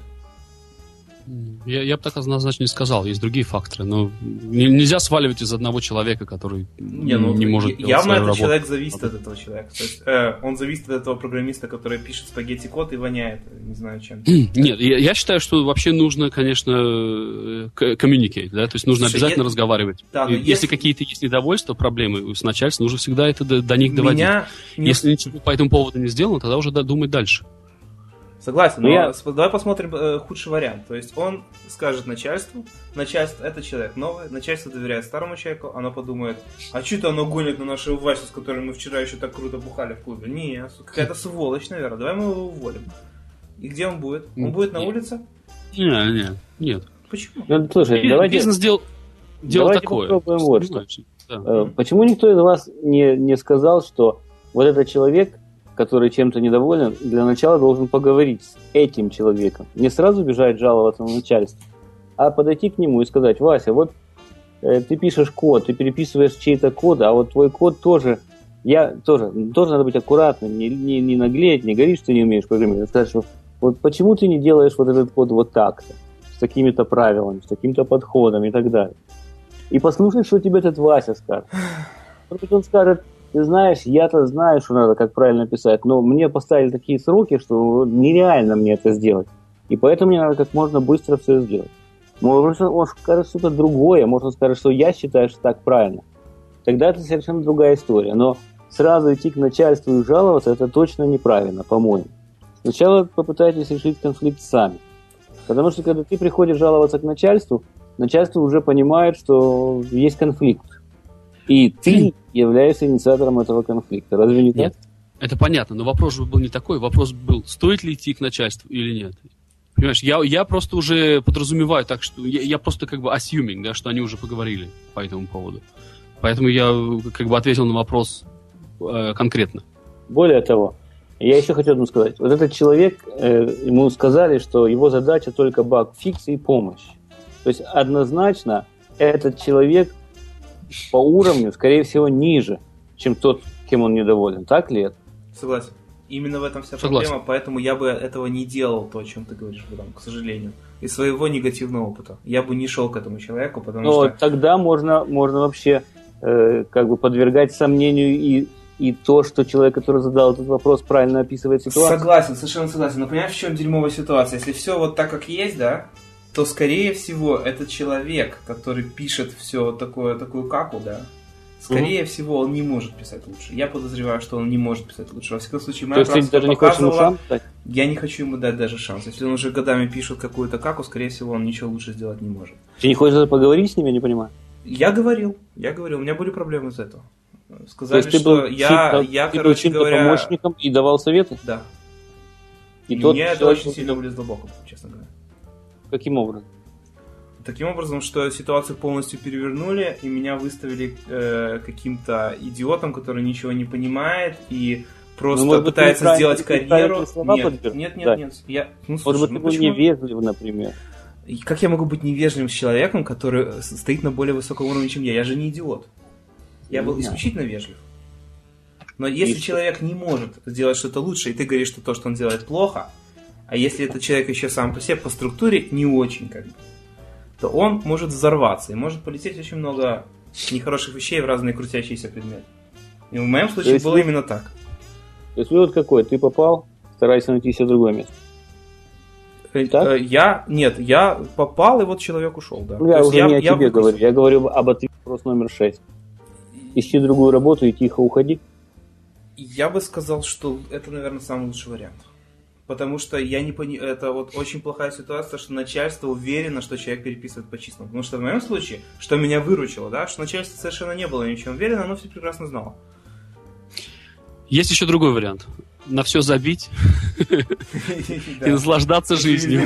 Я, я бы так однозначно не сказал. Есть другие факторы. Но нельзя сваливать из одного человека, который не, ну, не может делать явно свою этот работу. Человек зависит от этого человека. То есть, э, он зависит от этого программиста, который пишет спагетти-код и воняет. Не знаю чем. Нет, я, я считаю, что вообще нужно, конечно, communicate, да? То есть нужно Слушай, обязательно я... разговаривать. Да, если... если какие-то есть недовольства, проблемы с начальством, нужно всегда это до, до них доводить. Меня... Если ничего по этому поводу не сделано, тогда уже думать дальше. Согласен, но, но я... давай посмотрим э, худший вариант. То есть он скажет начальству, начальство, это человек новый, начальство доверяет старому человеку, оно подумает, а что-то оно гонит на нашего Васю, с которым мы вчера еще так круто бухали в клубе. Нет, какая-то сволочь, наверное, давай мы его уволим. И где он будет? Он нет, будет на улице? Нет, нет, нет. Почему? Ну, слушай, давайте... Бизнес дел... дело давайте такое. Попробуем вот что. Да. Почему никто из вас не, не сказал, что вот этот человек, который чем-то недоволен, для начала должен поговорить с этим человеком. Не сразу бежать жаловаться на начальство, а подойти к нему и сказать: Вася, вот э, ты пишешь код, ты переписываешь чей-то код, а вот твой код тоже, я тоже, тоже надо быть аккуратным, не, не, не наглеть, не говорить, что ты не умеешь программировать. Сказать, что вот почему ты не делаешь вот этот код вот так-то, с такими-то правилами, с таким-то подходом и так далее. И послушай, что тебе этот Вася скажет. Может быть, он скажет: ты знаешь, я-то знаю, что надо, как правильно писать, но мне поставили такие сроки, что нереально мне это сделать. И поэтому мне надо как можно быстро все сделать. Может, он скажет что-то другое, можно сказать, что я считаю, что так правильно. Тогда это совершенно другая история. Но сразу идти к начальству и жаловаться, это точно неправильно, по-моему. Сначала попытайтесь решить конфликт сами. Потому что когда ты приходишь жаловаться к начальству, начальство уже понимает, что есть конфликт. И ты являешься инициатором этого конфликта. Разве не так? Нет, это понятно, но вопрос же был не такой. Вопрос был, стоит ли идти к начальству или нет. Понимаешь, я, я просто уже подразумеваю так, что я, я просто как бы assuming, да, что они уже поговорили по этому поводу. Поэтому я как бы ответил на вопрос э, конкретно. Более того, я еще хотел одну сказать. Вот этот человек, э, ему сказали, что его задача только баг-фикс и помощь. То есть однозначно этот человек по уровню, скорее всего, ниже, чем тот, кем он недоволен. Так ли это? Согласен. Именно в этом вся Согласен. проблема, поэтому я бы этого не делал, то, о чем ты говоришь, Богдан, к сожалению. Из своего негативного опыта. Я бы не шел к этому человеку, потому Но что... тогда можно, можно вообще э, как бы подвергать сомнению и, и то, что человек, который задал этот вопрос, правильно описывает ситуацию. Согласен, совершенно согласен. Но понимаешь, в чем дерьмовая ситуация? Если все вот так, как есть, да, то, скорее всего, этот человек, который пишет все такое, такую каку, да, скорее mm-hmm. всего, он не может писать лучше. Я подозреваю, что он не может писать лучше. Во всяком случае, моя практика даже не показывала... Ему шанс, я не хочу ему дать даже шанс. Если он уже годами пишет какую-то каку, скорее всего, он ничего лучше сделать не может. Ты не хочешь поговорить с ним, я не понимаю? Я говорил, я говорил, у меня были проблемы из-за этого. Сказали, что был, я, я, ты короче был говоря... помощником и давал советы? Да. И, и тот мне это очень сильно влезло боком, честно говоря. Каким образом? Таким образом, что ситуацию полностью перевернули, и меня выставили э, каким-то идиотом, который ничего не понимает, и просто ну, пытается сделать карьеру. Нет, нет, нет, да. нет. Я, ну, слушай, может быть, ну, ты был невежлив, например. И как я могу быть невежливым с человеком, который стоит на более высоком уровне, чем я? Я же не идиот. Я был исключительно вежлив. Но если и человек не может сделать что-то лучше, и ты говоришь, что то, что он делает, плохо, а если этот человек еще сам по себе по структуре не очень, как бы, то он может взорваться и может полететь очень много нехороших вещей в разные крутящиеся предметы. И в моем случае было вы... именно так. То есть вывод какой? Ты попал, старайся найти себе другое место. Так? Я, нет, я попал, и вот человек ушел, да. Ну, я уже я, не о я тебе выпустил. говорю, я говорю об ответе вопрос номер шесть. Ищи другую работу и тихо уходи. Я бы сказал, что это, наверное, самый лучший вариант. Потому что я не пони... это вот очень плохая ситуация, что начальство уверено, что человек переписывает по числам. Потому что в моем случае, что меня выручило, да, что начальство совершенно не было ничем уверено, оно все прекрасно знало. Есть еще другой вариант. На все забить и наслаждаться жизнью.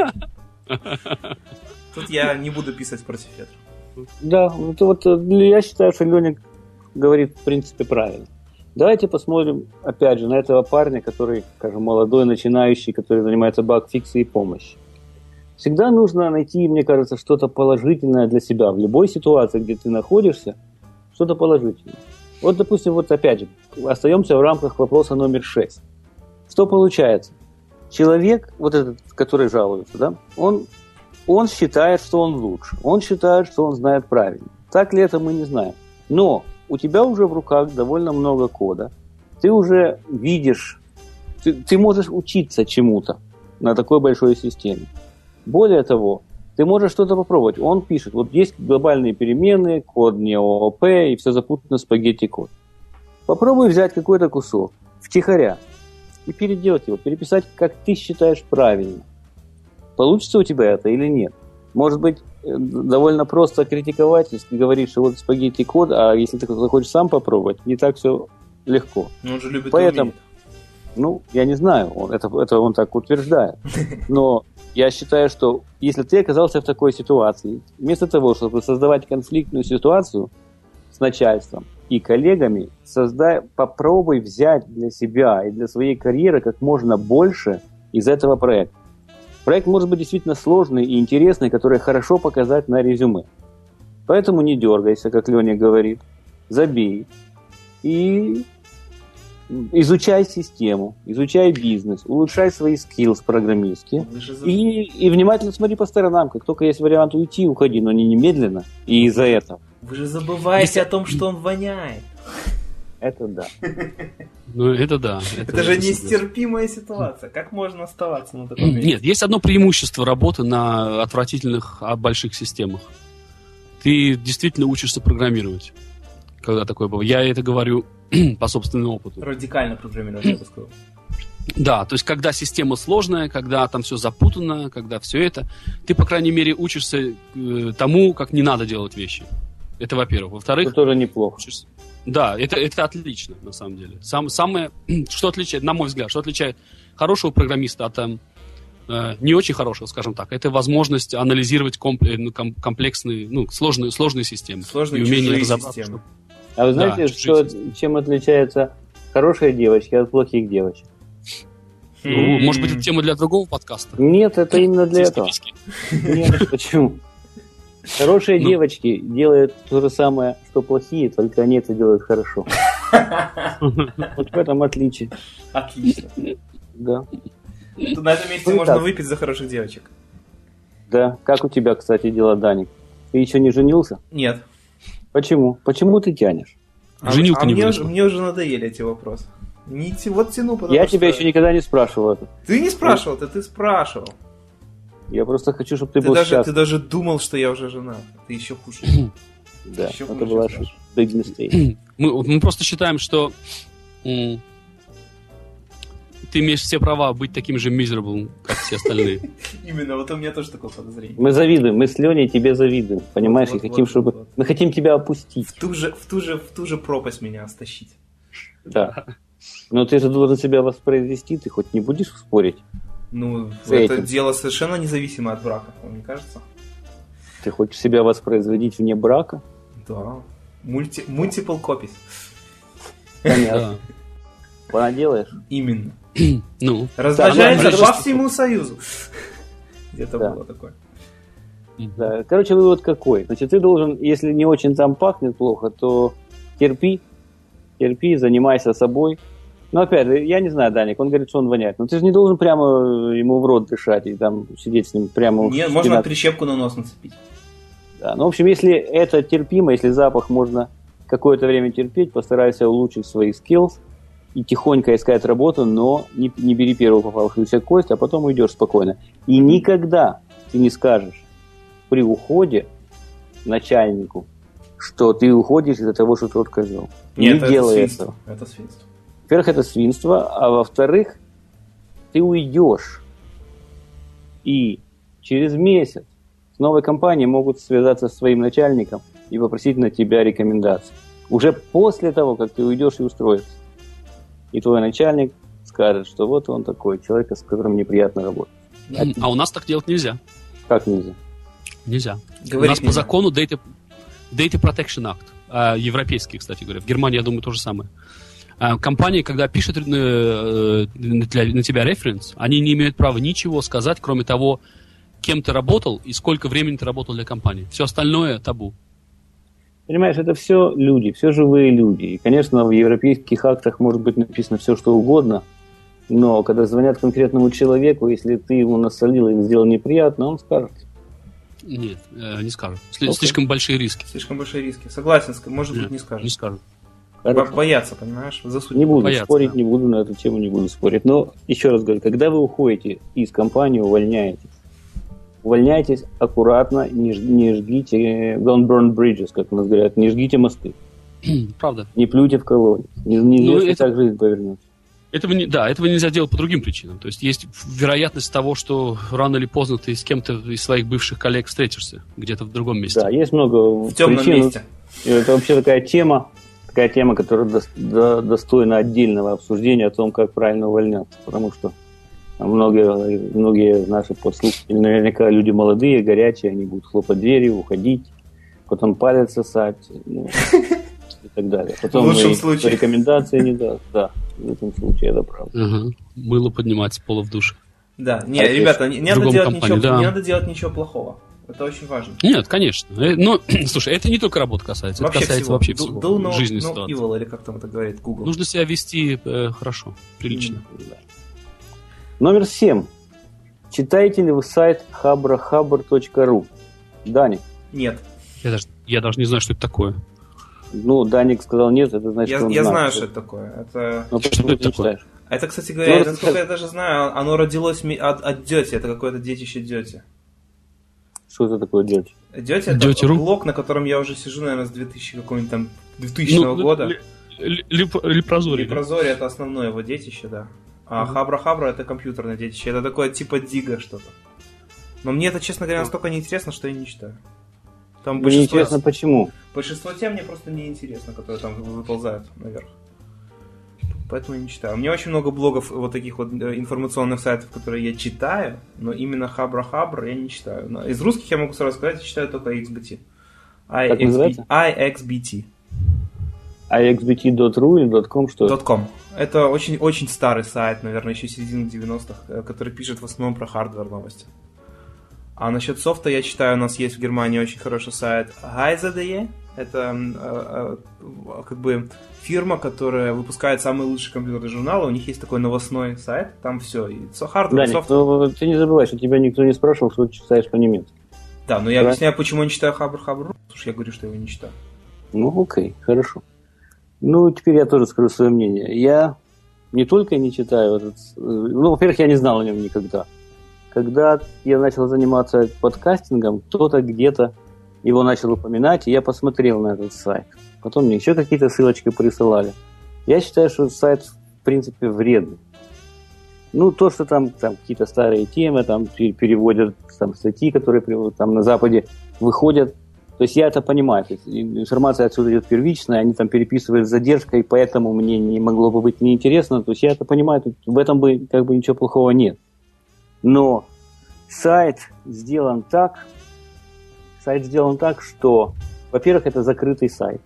Тут я не буду писать против ветра. Да, вот я считаю, что Леня говорит, в принципе, правильно. Давайте посмотрим, опять же, на этого парня, который, скажем, молодой, начинающий, который занимается баг-фиксой и помощью. Всегда нужно найти, мне кажется, что-то положительное для себя. В любой ситуации, где ты находишься, что-то положительное. Вот, допустим, вот опять же, остаемся в рамках вопроса номер шесть. Что получается? Человек, вот этот, который жалуется, да, он, он считает, что он лучше. Он считает, что он знает правильно. Так ли это, мы не знаем. Но у тебя уже в руках довольно много кода. Ты уже видишь, ты, ты можешь учиться чему-то на такой большой системе. Более того, ты можешь что-то попробовать. Он пишет, вот есть глобальные переменные, код не ООП, и все запутано спагетти-код. Попробуй взять какой-то кусок втихаря и переделать его, переписать, как ты считаешь правильно. Получится у тебя это или нет? Может быть, довольно просто критиковать, если говоришь, что вот спагетти-код, а если ты захочешь сам попробовать, не так все легко. Но он же любит Поэтому, ну, я не знаю, он, это, это он так утверждает. Но я считаю, что если ты оказался в такой ситуации, вместо того, чтобы создавать конфликтную ситуацию с начальством и коллегами, создай, попробуй взять для себя и для своей карьеры как можно больше из этого проекта. Проект может быть действительно сложный и интересный, который хорошо показать на резюме. Поэтому не дергайся, как Леня говорит, забей и изучай систему, изучай бизнес, улучшай свои скиллс программистские и, и внимательно смотри по сторонам. Как только есть вариант уйти, уходи, но не немедленно и из-за этого. Вы же забываете о том, что он воняет. Это да. Ну, это да. Это, это же нестерпимая ситуация. Как можно оставаться на таком месте? Нет, есть одно преимущество работы на отвратительных больших системах. Ты действительно учишься программировать, когда такое бывает. Я это говорю по собственному опыту. Радикально программировать, я бы сказал. Да, то есть, когда система сложная, когда там все запутано, когда все это, ты, по крайней мере, учишься э, тому, как не надо делать вещи. Это, во-первых. Во-вторых... Это тоже неплохо. Учишься... Да, это, это отлично, на самом деле. Сам, самое, что отличает, на мой взгляд, что отличает хорошего программиста от э, не очень хорошего, скажем так, это возможность анализировать комплексные, ну, сложные, сложные системы. Сложные и умение разобраться. Системы. А вы знаете, да, что, чем отличается хорошие девочки от плохих девочек? Ну, может быть, это тема для другого подкаста? Нет, это именно для этого. Нет, почему? Хорошие ну. девочки делают то же самое, что плохие, только они это делают хорошо. Вот в этом отличие. Отлично. Да. На этом месте ну, можно так. выпить за хороших девочек. Да. Как у тебя, кстати, дела, Даник? Ты еще не женился? Нет. Почему? Почему ты тянешь? А, Женил а не мне, уже, мне уже надоели эти вопросы. Не, вот тяну, потому Я что... тебя еще никогда не спрашивал это. Ты не спрашивал, ты, ты спрашивал. Я просто хочу, чтобы ты, ты был даже, счастлив. Ты даже думал, что я уже женат. Ты еще хуже. Да, еще это была ошибка. Мы, мы просто считаем, что м- ты имеешь все права быть таким же miserable, как все остальные. Именно, вот у меня тоже такое подозрение. Мы завидуем, мы с Леней тебе завидуем, понимаешь? Вот, и хотим, вот, чтобы... Вот. Мы хотим тебя опустить. В ту же, в ту же, в ту же пропасть меня стащить. Да. Но ты же должен себя воспроизвести, ты хоть не будешь спорить? Ну, это дело совершенно независимо от брака, вам не кажется? Ты хочешь себя воспроизводить вне брака? Да. Мульти... Multiple copies. Понятно. Понаделаешь? Именно. Ну. Размножается по всему Союзу. Где-то да. было такое. Mm-hmm. Да. Короче, вывод какой? Значит, ты должен, если не очень там пахнет плохо, то терпи, терпи, занимайся собой. Но опять же, я не знаю, Даник, он говорит, что он воняет. Но ты же не должен прямо ему в рот дышать и там сидеть с ним прямо... Нет, можно прищепку на нос нацепить. Да, ну, в общем, если это терпимо, если запах можно какое-то время терпеть, постарайся улучшить свои skills и тихонько искать работу, но не, не бери первую попавшуюся кость, а потом уйдешь спокойно. И никогда ты не скажешь при уходе начальнику, что ты уходишь из-за того, что тот козел. Нет, не это делай свинство. этого. Это свинство. Во-первых, это свинство, а во-вторых, ты уйдешь. И через месяц с новой компанией могут связаться с своим начальником и попросить на тебя рекомендаций. Уже после того, как ты уйдешь и устроишься. И твой начальник скажет, что вот он такой человек, с которым неприятно работать. А у нас так делать нельзя. Как нельзя? Нельзя. Говорить у нас нельзя. По закону Data, Data Protection Act, а, европейский, кстати говоря. В Германии, я думаю, то же самое. А, компания, когда пишет на, на, на тебя референс, они не имеют права ничего сказать, кроме того, кем ты работал и сколько времени ты работал для компании. Все остальное табу. Понимаешь, это все люди, все живые люди. И, конечно, в европейских актах может быть написано все, что угодно, но когда звонят конкретному человеку, если ты ему насолил или сделал неприятно, он скажет. Нет, э, не скажет. Сли- Okay. Слишком большие риски. Слишком большие риски. Согласен, может быть, не скажет. Не скажет. Хорошо. Боятся, понимаешь? Засудить. Не буду Боятся, спорить, да. не буду на эту тему, не буду спорить. Но еще раз говорю, когда вы уходите из компании, увольняетесь, увольняйтесь аккуратно, не, ж- не жгите, don't burn bridges, как у нас говорят, не жгите мосты, Правда. не плюйте в колодец, не, не Ну, если это- так жизнь повернется. Этого не, да, этого нельзя делать по другим причинам. То есть есть вероятность того, что рано или поздно ты с кем-то из своих бывших коллег встретишься где-то в другом месте. Да, есть много В темном причин. месте. И это вообще такая тема, такая тема, которая дос- до- достойна отдельного обсуждения о том, как правильно увольняться, потому что многие, многие наши подслушатели, наверняка люди молодые, горячие, они будут хлопать дверью, уходить, потом палец сосать, ну, и так далее. Потом В лучшем и случае. рекомендации не даст. Да, в этом случае это правда. Ага. Мыло поднимать с пола в душе. Да, не, А ребята, не, не надо другом делать компании, ничего, да. не надо делать ничего плохого. Это очень важно. Нет, конечно. Э, Но, слушай, это не только работа касается, это касается вообще Do- всего. do no, жизни no ситуации. evil, или как там это говорит Google. Нужно себя вести э, хорошо, прилично. Да. Номер семь. Читаете ли вы сайт хабрахабр точка ру? Даник. Нет. Я даже, я даже не знаю, что это такое. Ну, Даник сказал нет, это значит, Я, что он я знает, знаю, что это такое. Это, Но Что почему это ты не такое? читаешь? это кстати говоря, Ну, насколько я даже знаю, оно родилось ми- от, от Дети. Это какое-то детище Дети. Что это такое делать? Дети это Дети.ру? блог, на котором я уже сижу, наверное, с двухтысячного какого-нибудь там двухтысячного года. ли- ли- ли- Лепрозорий, да? Лепрозорий это основное его детище, да. А Хабра-Хабра это компьютерное детище. Это такое типа Дига что-то. Но мне это, честно говоря, настолько неинтересно, что я не читаю. Там Мне большинство, интересно, почему. большинство тем мне просто неинтересно, которые там выползают наверх. Поэтому я не читаю. У меня очень много блогов, вот таких вот э, информационных сайтов, которые я читаю, но именно Хабра-Хабра я не читаю. Но из русских я могу сразу сказать, я читаю только икс би ти. Как называется? ай экс би ти. ай экс би ти точка ру или .com, что это? .com. Это очень, очень старый сайт, наверное, еще середины девяностых, э, который пишет в основном про хардвер новости. А насчет софта я читаю, у нас есть в Германии очень хороший сайт Heise.de. Это э, э, как бы фирма, которая выпускает самые лучшие компьютерные журналы. У них есть такой новостной сайт, там все. И со- хардвер, Даник, софт. ну, ты не забывай, что тебя никто не спрашивал, что ты читаешь по-немецки. Да, но я Да. объясняю, почему я не читаю Хабр-Хабр, потому что я говорю, что я его не читаю. Ну, окей, хорошо. Ну, теперь я тоже скажу свое мнение. Я не только не читаю этот... э, Ну, во-первых, я не знал о нем никогда. Когда я начал заниматься подкастингом, кто-то где-то его начал упоминать, и я посмотрел на этот сайт. Потом мне еще какие-то ссылочки присылали. Я считаю, что сайт, в принципе, вредный. Ну, то, что там, там какие-то старые темы, там пе- переводят там, статьи, которые приводят, там на Западе выходят. То есть я это понимаю. То есть информация отсюда идет первичная, они там переписывают с задержкой, поэтому мне не могло бы быть неинтересно. То есть я это понимаю, тут в этом бы как бы ничего плохого нет. Но сайт сделан так, сайт сделан так, что, во-первых, это закрытый сайт.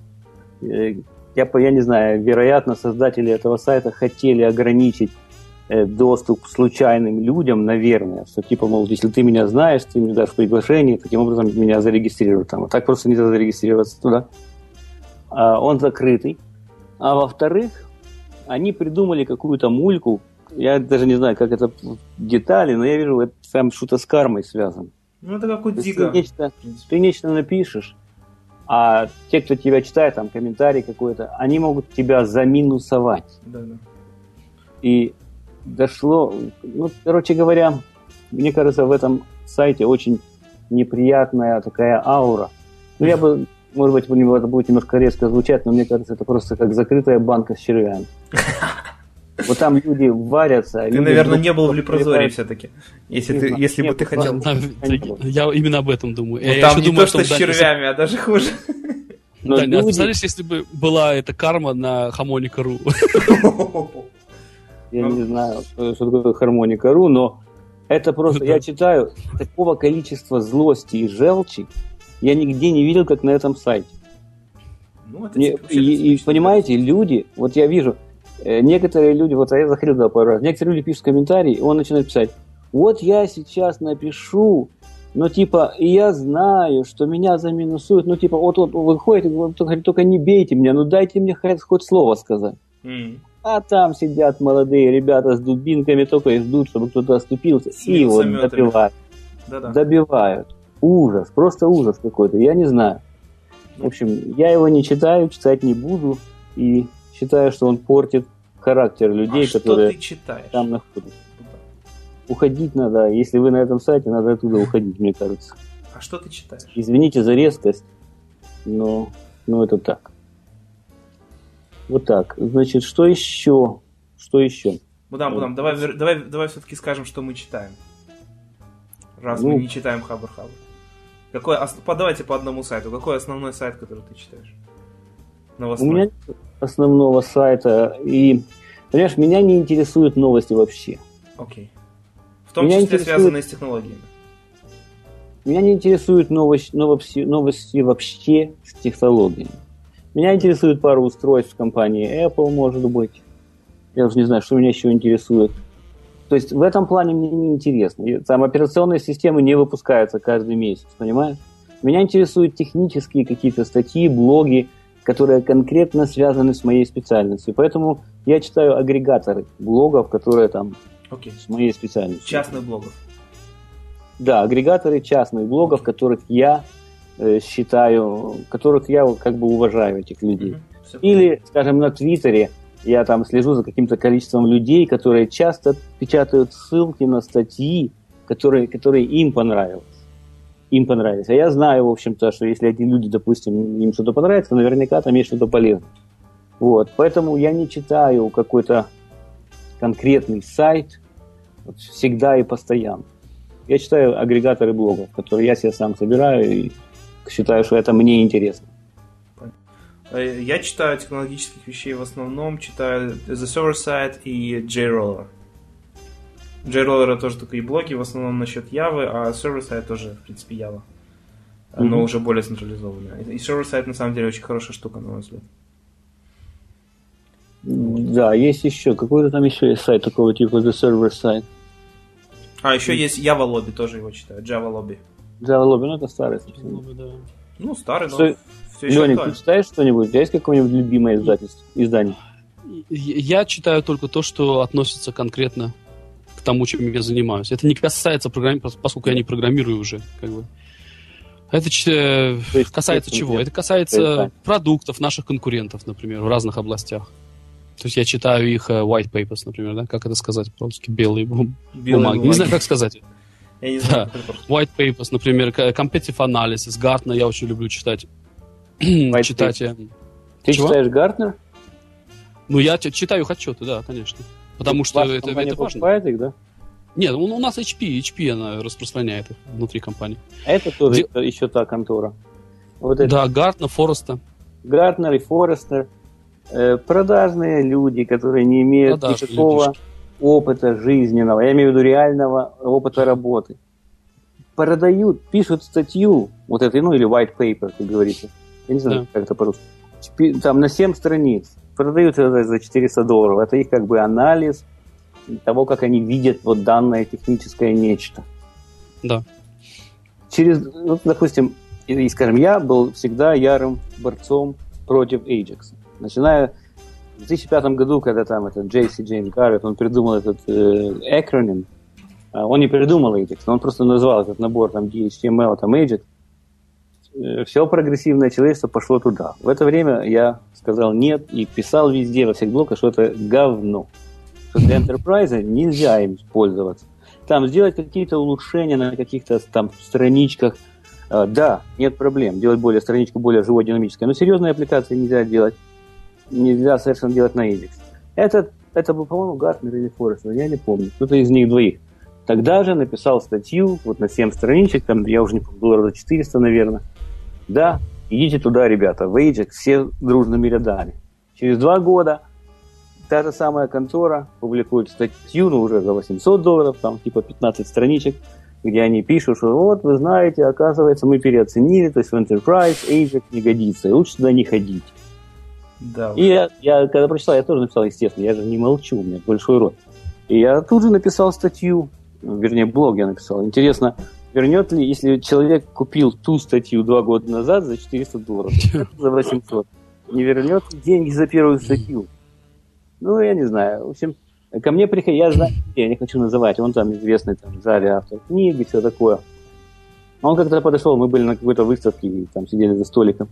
Э, Я, по- я не знаю, вероятно, создатели этого сайта хотели ограничить э, доступ к случайным людям, наверное, что типа, мол, если ты меня знаешь, ты мне дашь приглашение, таким образом меня зарегистрируют там. Вот так просто нельзя зарегистрироваться туда. А, он закрытый. А во-вторых, они придумали какую-то мульку, я даже не знаю, как это детали, но я вижу, это там что-то с кармой связано. Ну, это как у Дига. Ты нечто, ты нечто напишешь, а те, кто тебя читает, там, комментарий какой-то, они могут тебя заминусовать. Да, да. И дошло... Ну, короче говоря, мне кажется, в этом сайте очень неприятная такая аура. Ну, я бы, может быть, это будет немножко резко звучать, но мне кажется, это просто как закрытая банка с червями. Вот там люди варятся. Ты, люди наверное, вдруг не был в Лепрозоре летают. все-таки. Если, ты, если бы ты хотел... Я именно об этом думаю. Ну, там не думаю, то, что с червями, а даже хуже. Но да, люди... А представляешь, если бы была эта карма на Harmonica.ru? Я не знаю, что такое Harmonica.ru, но это просто... Я читаю, такого количества злости и желчи я нигде не видел, как на этом сайте. Ну, это не, и, и понимаете, люди, вот я вижу, некоторые люди, вот я заходил туда пару раз, некоторые люди пишут комментарии, и он начинает писать, вот я сейчас напишу, но типа, и я знаю, что меня заминусуют, ну типа, вот, вот выходит, вот, только, только не бейте меня, ну дайте мне хоть, хоть слово сказать. Mm. А там сидят молодые ребята с дубинками, только и ждут, чтобы кто-то оступился, с и вот добивают. Да-да. Добивают. Ужас, просто ужас какой-то, я не знаю. В общем, я его не читаю, читать не буду, и считаю, что он портит характер людей, а которые там находятся. Уходить надо, если вы на этом сайте, надо оттуда уходить, мне кажется. А что ты читаешь? Извините за резкость, но, но это так. Вот так. Значит, что еще? Что еще? Будам, Будам, давай, давай, давай все-таки скажем, что мы читаем. Раз ну, мы не читаем Хабр-Хабр. Какой, давайте по одному сайту. Какой основной сайт, который ты читаешь? Новостной. У меня нет основного сайта. И, понимаешь, меня не интересуют новости вообще. Окей. В том меня числе интересует... связанные с технологиями. Меня не интересуют новости, новости, новости вообще с технологиями. Меня интересует пару устройств компании Apple, может быть. Я уже не знаю, что меня еще интересует. То есть в этом плане мне не интересно. Там операционные системы не выпускаются каждый месяц, понимаешь? Меня интересуют технические какие-то статьи, блоги, которые конкретно связаны с моей специальностью. Поэтому я читаю агрегаторы блогов, которые там okay. с моей специальностью. Частных блогов. Да, агрегаторы частных блогов, okay. которых я э, считаю, которых я как бы уважаю, этих людей. Mm-hmm. Или, скажем, на Твиттере я там слежу за каким-то количеством людей, которые часто печатают ссылки на статьи, которые, которые им понравились. Им понравились. А я знаю, в общем-то, что если эти люди, допустим, им что-то понравится, наверняка там есть что-то полезное. Вот. Поэтому я не читаю какой-то конкретный сайт вот, всегда и постоянно. Я читаю агрегаторы блогов, которые я себе сам собираю и считаю, что это мне интересно. Я читаю технологических вещей в основном, читаю The Server Side и JRoller. JRoller тоже только и блоги, в основном насчет Явы, а Server Side тоже, в принципе, Java. Но mm-hmm. уже более централизованное. И Server Side, на самом деле, очень хорошая штука, на мой взгляд. Да, есть еще, какой-то там еще есть сайт такого типа The Server Side. А, еще mm-hmm. есть Java Lobby, тоже его читаю, Java Lobby. Java Lobby, ну это старый. Lobby, да. Ну, старый, но... Что... Леня, ты читаешь что-нибудь? У тебя есть какое-нибудь любимое издательство, издание? Я читаю только то, что относится конкретно к тому, чем я занимаюсь. Это не касается программирования, поскольку я не программирую уже. Как бы. Это ч... касается чего? Это касается продуктов наших конкурентов, например, в разных областях. То есть я читаю их white papers, например, да? Как это сказать по-русски? Белые бумаги. бумаги. Не знаю, как сказать. Я не знаю. Да. White papers, например, competitive analysis, Gartner я очень люблю читать. читать. Ты Чего? Читаешь Гартнер? Ну, я читаю их отчеты, да, конечно. Потому что это, это важно. Их, да? Нет, у нас эйч пи, эйч пи она распространяет их внутри компании. А это тоже Где... еще та контора. Вот это. Да, Гартнер, Форестер. Гартнер и Форестер. Э, продажные люди, которые не имеют Продажные никакого людишки. опыта жизненного, я имею в виду реального опыта работы. Продают, пишут статью, вот это, ну или white paper, как говорится. Я не знаю, да. как это по-русски. Там на семь страниц. Продают это за четыреста долларов. Это их как бы анализ того, как они видят вот данное техническое нечто. Да. Через, вот, допустим, и, скажем, я был всегда ярым борцом против Ajax. Начиная в две тысячи пятом году, когда там этот Джей Си Джеймс Гарретт, он придумал этот э, acronym, он не придумал Ajax, но он просто назвал этот набор там ди эйч ти эм эл, там Ajax. Все прогрессивное человечество пошло туда. В это время я сказал нет и писал везде, во всех блогах, что это говно. Что для Enterprise нельзя им пользоваться. Там сделать какие-то улучшения на каких-то там страничках. Uh, да, нет проблем. Делать более страничку более живой, динамической. Но серьезные аппликации нельзя делать. Нельзя совершенно делать на Ajax. Это, это был, по-моему, Гартнер или Форестер, я не помню. Кто-то из них двоих. Тогда же написал статью вот на семь страничек, там, я уже не помню, долларов за четыреста, наверное. Да, идите туда, ребята, в Ajax все дружными рядами. Через два года та же самая контора публикует статью, ну, уже за восемьсот долларов, там, типа пятнадцать страничек, где они пишут, что вот, вы знаете, оказывается, мы переоценили, то есть в Enterprise Ajax не годится, и лучше туда не ходить. Да. И я, я, когда прочитал, я тоже написал, естественно, я же не молчу, у меня большой рот. И я тут же написал статью, вернее, блог я написал. Интересно, вернет ли, если человек купил ту статью два года назад за четыреста долларов, за восемьсот, не вернет деньги за первую статью? Ну, я не знаю. В общем, ко мне приходит, я знаю, я не хочу называть, он там известный там, в зале автор книги, все такое. Он как-то подошел, мы были на какой-то выставке, и там сидели за столиком.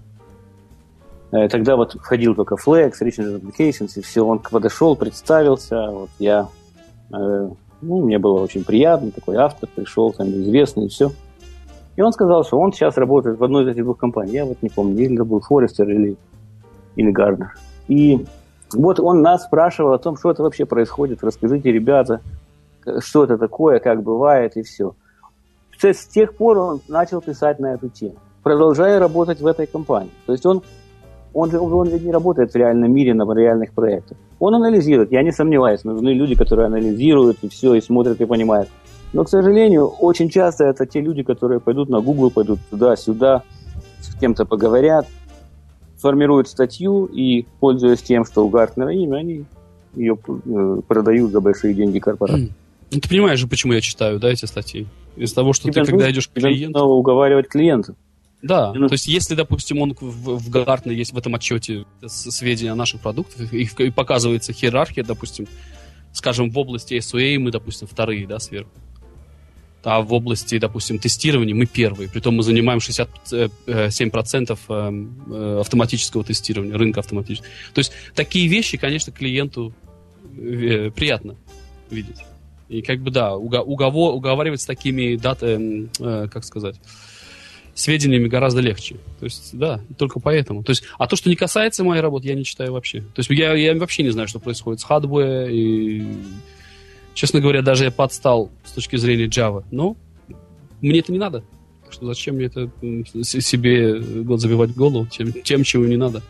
Тогда вот входил только Flex, Richard Applications, и все. Он подошел, представился, вот я, э, ну, мне было очень приятно, такой автор пришел, там известный, и все. И он сказал, что он сейчас работает в одной из этих двух компаний. Я вот не помню, или это был Форестер, или, или Гарднер. И вот он нас спрашивал о том, что это вообще происходит. Расскажите, ребята, что это такое, как бывает, и все. С тех пор он начал писать на эту тему, продолжая работать в этой компании. То есть он, он, он ведь не работает в реальном мире на реальных проектах. Он анализирует, я не сомневаюсь, нужны люди, которые анализируют и все, и смотрят, и понимают. Но, к сожалению, очень часто это те люди, которые пойдут на Google, пойдут туда-сюда, с кем-то поговорят, формируют статью и, пользуясь тем, что у Гартнера имя, они ее э, продают за большие деньги корпорации. Ну, ты понимаешь же, почему я читаю, да, эти статьи? Из того, что тебе ты, когда идешь к клиенту... Нужно уговаривать клиента. Да, ну, то есть если, допустим, он в, в Гартнере есть в этом отчете сведения о наших продуктах, и, и показывается иерархия, допустим, скажем, в области эс ю эй мы, допустим, вторые, да, сверху. А в области, допустим, тестирования мы первые. Притом мы занимаем шестьдесят семь процентов автоматического тестирования, рынка автоматического. То есть такие вещи, конечно, клиенту приятно видеть. И как бы, да, уговор, уговаривать с такими датами, как сказать, сведениями гораздо легче. То есть, да, только поэтому. То есть, а то, что не касается моей работы, я не читаю вообще. То есть я, я вообще не знаю, что происходит с hardware и... Честно говоря, даже я подстал с точки зрения Java. Но мне это не надо. Так что зачем мне это себе год забивать голову тем, тем, чего не надо?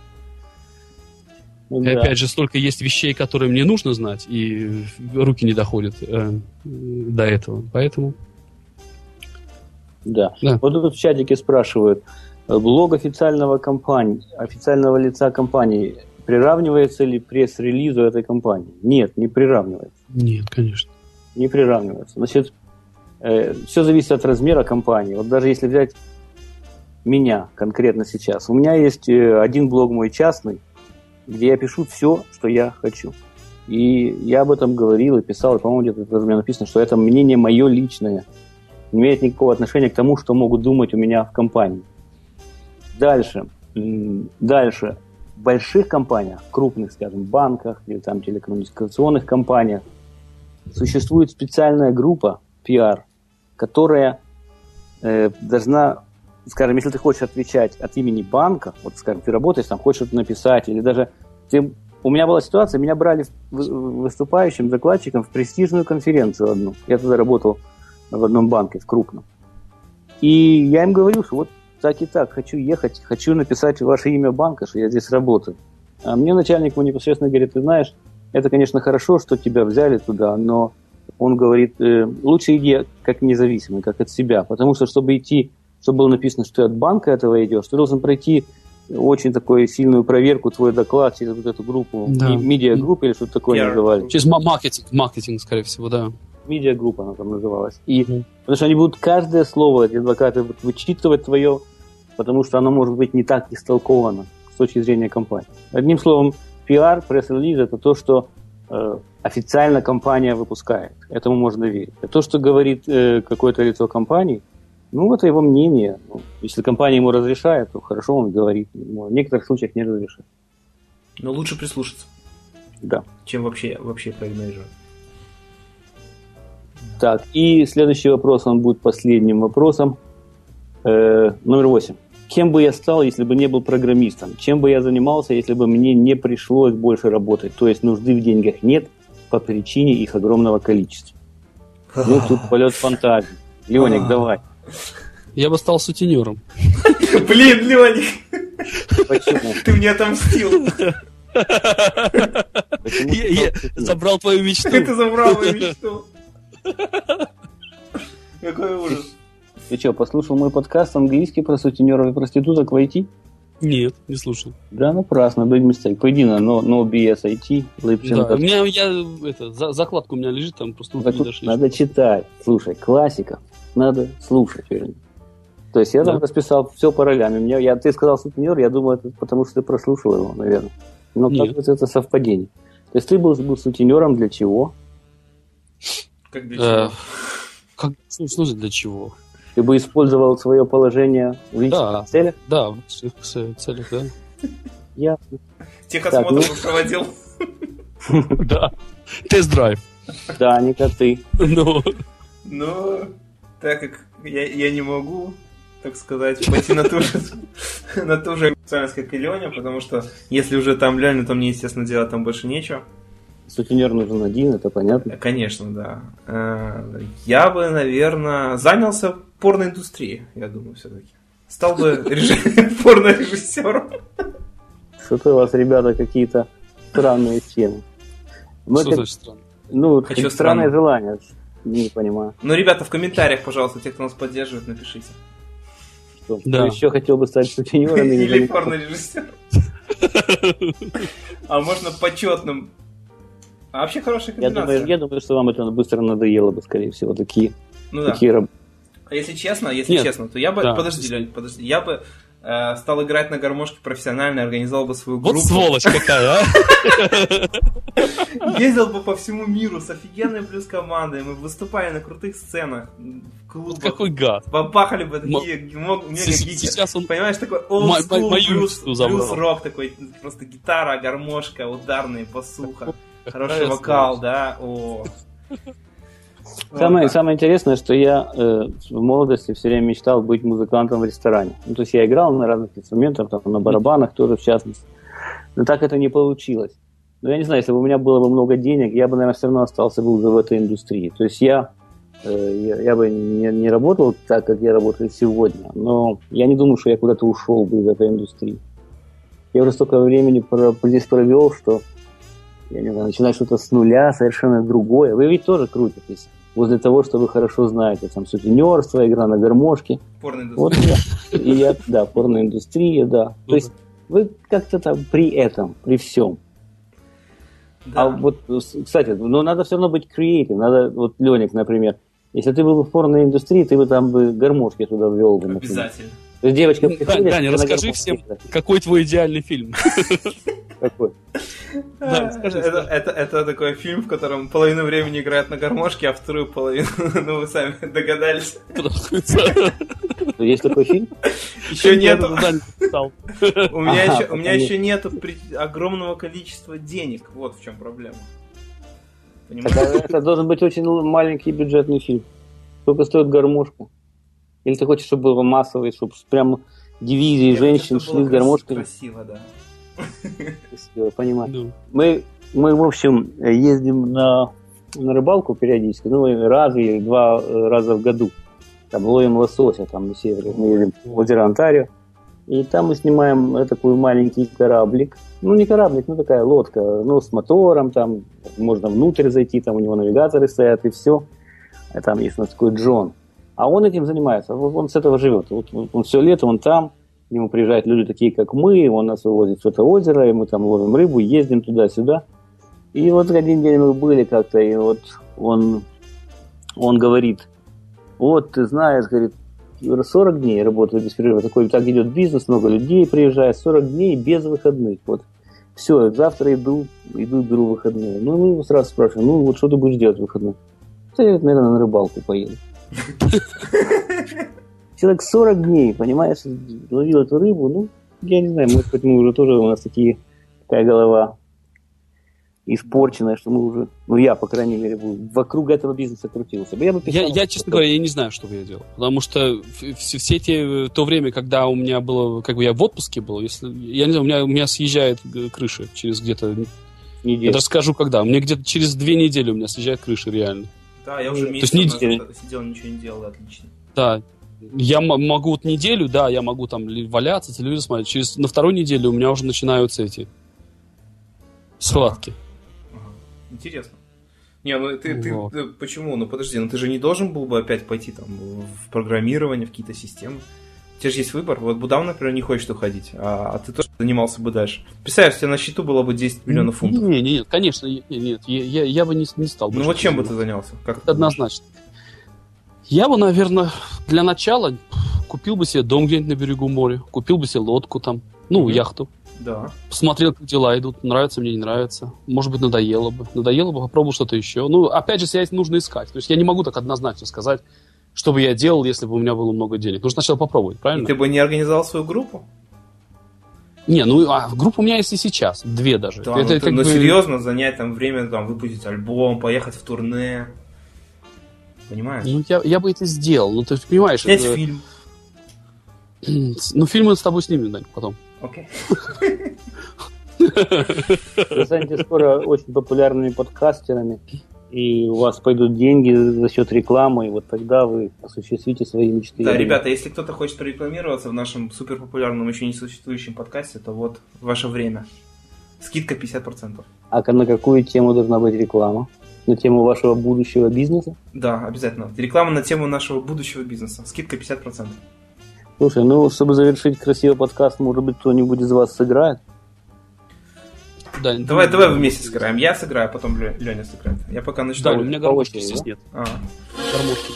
Да. И опять же, столько есть вещей, которые мне нужно знать, и руки не доходят э, до этого. Поэтому... Да. да. Вот тут в чатике спрашивают, блог официального компании, официального лица компании приравнивается ли пресс-релизу этой компании? Нет, не приравнивается. Нет, конечно. Не приравнивается. Значит, э, все зависит от размера компании. Вот даже если взять меня конкретно сейчас, у меня есть э, один блог мой частный, где я пишу все, что я хочу. И я об этом говорил и писал, и, по-моему, где-то у меня написано, что это мнение мое личное. Не имеет никакого отношения к тому, что могут думать у меня в компании. Дальше. Дальше. В больших компаниях, крупных, скажем, банках или там телекоммуникационных компаниях существует специальная группа пи ар, которая э, должна, скажем, если ты хочешь отвечать от имени банка, вот, скажем, ты работаешь там, хочешь что-то написать, или даже ты, у меня была ситуация, меня брали выступающим докладчиком в престижную конференцию одну. Я туда работал в одном банке, в крупном. И я им говорю, что вот так и так, хочу ехать, хочу написать ваше имя банка, что я здесь работаю. А мне начальник ему непосредственно говорит, ты знаешь, это, конечно, хорошо, что тебя взяли туда, но он говорит, э, лучше иди как независимый, как от себя, потому что, чтобы идти, чтобы было написано, что ты от банка этого идешь, ты должен пройти очень такую сильную проверку, твой доклад через вот эту группу, да. медиа-группу или что-то такое Я... называли. Через маркетинг, маркетинг, скорее всего, да. Медиа-группа она там называлась. И, mm-hmm. Потому что они будут каждое слово, эти адвокаты, будут вычитывать твое, потому что оно может быть не так истолковано с точки зрения компании. Одним словом, пиар, пресс-релиз – это то, что э, официально компания выпускает. Этому можно верить. А то, что говорит э, какое-то лицо компании, ну, это его мнение. Ну, если компания ему разрешает, то хорошо он говорит. Но в некоторых случаях не разрешает. Но лучше прислушаться. Да. Чем вообще, вообще проигнорировать. Так, и следующий вопрос, он будет последним вопросом. Э, номер восемь. Кем бы я стал, если бы не был программистом? Чем бы я занимался, если бы мне не пришлось больше работать? То есть нужды в деньгах нет по причине их огромного количества. Ну, тут полет фантазии. Леоник, давай. Я бы стал сутенером. Блин, Леоник! Почему? Ты мне отомстил. Я забрал твою мечту. Ты забрал мою мечту. Какой ужас. Ты что, послушал мой подкаст английский про сутенеров и проституток в ай ти? Нет, не слушал. Да, напрасно, big mistake. Пойди на no, no би эс ай ти. Да, у меня, я, это, за, закладка у меня лежит, там просто руки не дошли. Надо читать. Слушай, классика. Надо слушать. Вернее. То есть я да. там расписал все по ролям. Меня, я, ты сказал сутенер, я думаю, это потому что ты прослушал его, наверное. Но как бы это совпадение. То есть ты был, был сутенером для чего? Как для чего? Э, как, в смысле для чего? Ты бы использовал свое положение в личных да, целях? Да, в личных целях, да. Ясно. Техосмотр бы проводил. Да. Тест-драйв. Да, не как ты. Ну, ну так как я, я не могу, так сказать, пойти на ту же, на ту же специальность, как и Леня, потому что если уже там Леня, то мне, естественно, делать там больше нечего. Сутенер нужен один, это понятно? Конечно, да. Я бы, наверное, занялся порноиндустрией, я думаю, все-таки. Стал бы порнорежиссером. Что-то у вас, ребята, какие-то странные темы. Что значит странно? Ну, странное желание. Не понимаю. Ну, ребята, в комментариях, пожалуйста, те, кто нас поддерживает, напишите. Что? Да. Кто еще хотел бы стать сутенером? Или порнорежиссером. А можно почетным. А вообще хорошая комбинация. Я думаю, я думаю, что вам это быстро надоело бы, скорее всего, такие, ну, такие да. работы. А если честно, если Нет. честно, то я бы... Да. Подожди, Лень, подожди. Я бы э, стал играть на гармошке профессионально, организовал бы свою группу. Вот сволочь какая, а! Ездил бы по всему миру с офигенной плюс-командой. Мы выступали на крутых сценах, в клубах. Вот какой гад. Бабахали бы такие мега-гики. Сейчас он... Понимаешь, такой олдскул, забрал. блюз-рок такой. Просто гитара, гармошка, ударные, басуха. Хороший вокал, да? О. Самое, самое интересное, что я э, в молодости все время мечтал быть музыкантом в ресторане. Ну, то есть я играл на разных инструментах, там, на барабанах тоже в частности. Но так это не получилось. Но я не знаю, если бы у меня было бы много денег, я бы, наверное, все равно остался бы уже в этой индустрии. То есть я, э, я, я бы не, не работал так, как я работаю сегодня, но я не думаю, что я куда-то ушел бы из этой индустрии. Я уже столько времени здесь провел, что я не знаю, начинать что-то с нуля, совершенно другое. Вы ведь тоже крутитесь возле того, что вы хорошо знаете. Там сутенерство, игра на гармошке. Порноиндустрия. Вот, и я, да, порноиндустрия, да. То есть вы как-то там при этом, при всем. Да. А вот, кстати, ну надо все равно быть креативным. Надо, вот Леник, например, если ты был бы в порноиндустрии, ты бы там бы гармошки туда ввел бы. Например. Обязательно. То есть девочка приходит... Даня, расскажи всем, какой твой идеальный фильм. Какой? Да, это, это, это такой фильм, в котором половину времени играют на гармошке, а вторую половину, ну вы сами догадались. Есть такой фильм? Еще нету. У меня еще, у меня еще нету огромного количества денег. Вот в чем проблема. Это, это должен быть очень маленький бюджетный фильм. Сколько стоит гармошка? Или ты хочешь, чтобы было массовый, чтобы прям дивизии женщин хочу, шли с гармошками? Красиво, да. Красиво, понимаю. Ну. Мы, мы, в общем, ездим на, на рыбалку периодически, ну, раз или два раза в году. Там ловим лосося, там на севере. Мы едем в озеро Онтарио. И там мы снимаем такой маленький кораблик. Ну, не кораблик, ну, такая лодка, ну, с мотором, там можно внутрь зайти, там у него навигаторы стоят, и все. А там есть у нас такой Джон. А он этим занимается, он с этого живет. Вот он все лето, он там, к нему приезжают люди такие, как мы, он нас вывозит в это озеро, и мы там ловим рыбу, ездим туда-сюда. И вот один день мы были как-то, и вот он, он говорит, вот, ты знаешь, говорит, сорок дней работаю без перерыва, такой, так идет бизнес, много людей приезжает, сорок дней без выходных, вот. Все, завтра иду, иду, беру выходные. Ну, мы его сразу спрашиваем, ну, вот что ты будешь делать в выходные? Я, наверное, на рыбалку поеду. Человек сорок дней, понимаешь, ловил эту рыбу, ну, я не знаю, может быть, мы уже тоже, у нас такие, такая голова испорченная, что мы уже, ну, я, по крайней мере, вокруг этого бизнеса крутился. Я, бы писал, я, я честно говоря, я не знаю, что бы я делал, потому что все, все эти, то время, когда у меня было, как бы я в отпуске был, если, я не знаю, у меня, у меня съезжает крыша через где-то, неделю. Я даже скажу, когда, у меня где-то через две недели у меня съезжает крыша, реально. Да, я уже месяц назад сидел, ничего не делал, отлично. Да. Я м- могу вот неделю, да, я могу там валяться, телевизор смотреть. Через, на второй неделе у меня уже начинаются эти схватки. Ага. Ага. Интересно. Не, ну ты, ты, ты почему? Ну подожди, ну ты же не должен был бы опять пойти там в программирование, в какие-то системы. У тебя же есть выбор. Вот Будам, например, не хочет уходить, а, а ты тоже занимался бы дальше. Представь, у тебя на счету было бы десять миллионов фунтов. Нет, нет, конечно, нет, нет я, я, я бы не, не стал. Ну вот чем бы ты занялся? Как однозначно. Я бы, наверное, для начала купил бы себе дом где-нибудь на берегу моря, купил бы себе лодку там, ну, mm-hmm. яхту. Да. Посмотрел, как дела идут, нравится мне, не нравится. Может быть, надоело бы. Надоело бы, попробовал что-то еще. Ну, опять же, связь нужно искать. То есть я не могу так однозначно сказать, что бы я делал, если бы у меня было много денег. Нужно сначала попробовать, правильно? И ты бы не организовал свою группу? Не, ну, а группа у меня есть и сейчас. Две даже. Да, это, ну, ты, ну бы... серьезно, занять там время, там, выпустить альбом, поехать в турне. Понимаешь? Ну, я, я бы это сделал. Ну, ты понимаешь... Снять это... фильм. Ну, фильм мы с тобой снимем, Дань, потом. Окей. Вы станете скоро очень популярными подкастерами, и у вас пойдут деньги за счет рекламы, и вот тогда вы осуществите свои мечты. Да, ребята, если кто-то хочет прорекламироваться в нашем суперпопулярном, еще не существующем подкасте, то вот ваше время. Скидка пятьдесят процентов. А на какую тему должна быть реклама? На тему вашего будущего бизнеса? Да, обязательно. Реклама на тему нашего будущего бизнеса. Скидка пятьдесят процентов. Слушай, ну, чтобы завершить красивый подкаст, может быть, кто-нибудь из вас сыграет? Да, давай, давай вместе сыграем. Я сыграю, а потом Леня сыграет. Я пока начну. Да, у меня гармошки здесь нет. А. Гармошки.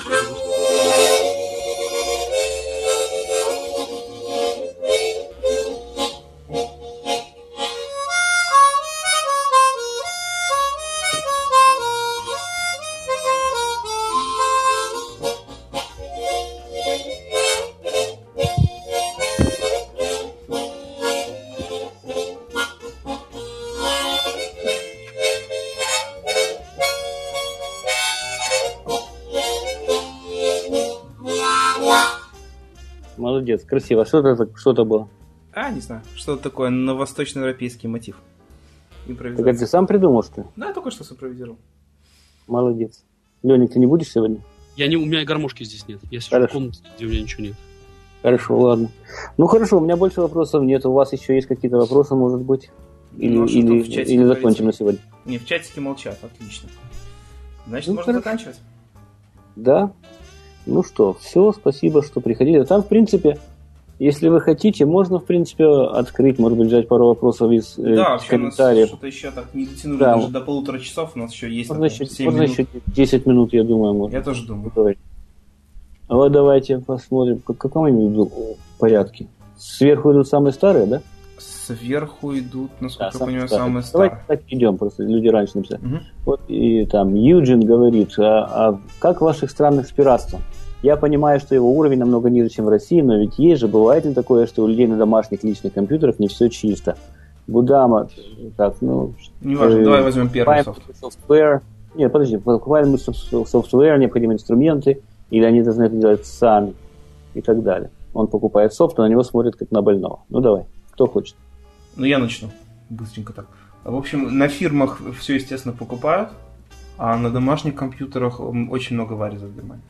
Молодец, красиво. Что это, что это было? А, не знаю. Что-то такое на восточноевропейский мотив. Импровизация. Так это ты сам придумал, что ли? Да, я только что симпровизировал. Молодец. Леник, ты не будешь сегодня? Я не, у меня гармошки здесь нет. Я сижу в комнате, где у меня ничего нет. Хорошо, ладно. Ну хорошо, у меня больше вопросов нет. У вас еще есть какие-то вопросы, может быть? Или, ну, или, или закончим на сегодня? Не, в чатике молчат, отлично. Значит, ну, можно хорошо. Заканчивать? Да. Ну что, все, спасибо, что приходили. Там, в принципе, если вы хотите, можно, в принципе, открыть, может быть, взять пару вопросов из э, да, комментариев. Да, что-то еще так не дотянули да. даже до полутора часов, у нас еще есть можно, там, еще, можно еще десять минут, я думаю, можно. Я тоже думаю. Говорить. А вот давайте посмотрим, в каком именно порядке. Сверху идут самые старые, да? Сверху идут, насколько да, я понимаю, старые. самые старые. Давайте так идем, просто люди раньше написали. Угу. Вот и там Юджин говорит, а, а как в ваших странах с пиратством? Я понимаю, что его уровень намного ниже, чем в России, но ведь есть же, бывает ли такое, что у людей на домашних личных компьютерах не все чисто? Будама, так, ну... Неважно, э, давай возьмем первый софт. Software. Нет, подожди, покупаем софтвер, необходимые инструменты, или они должны это делать сами, и так далее. Он покупает софт, а на него смотрит как на больного. Ну, давай, кто хочет. Ну, я начну. Быстренько так. В общем, на фирмах все, естественно, покупают, а на домашних компьютерах очень много варизов в Германии.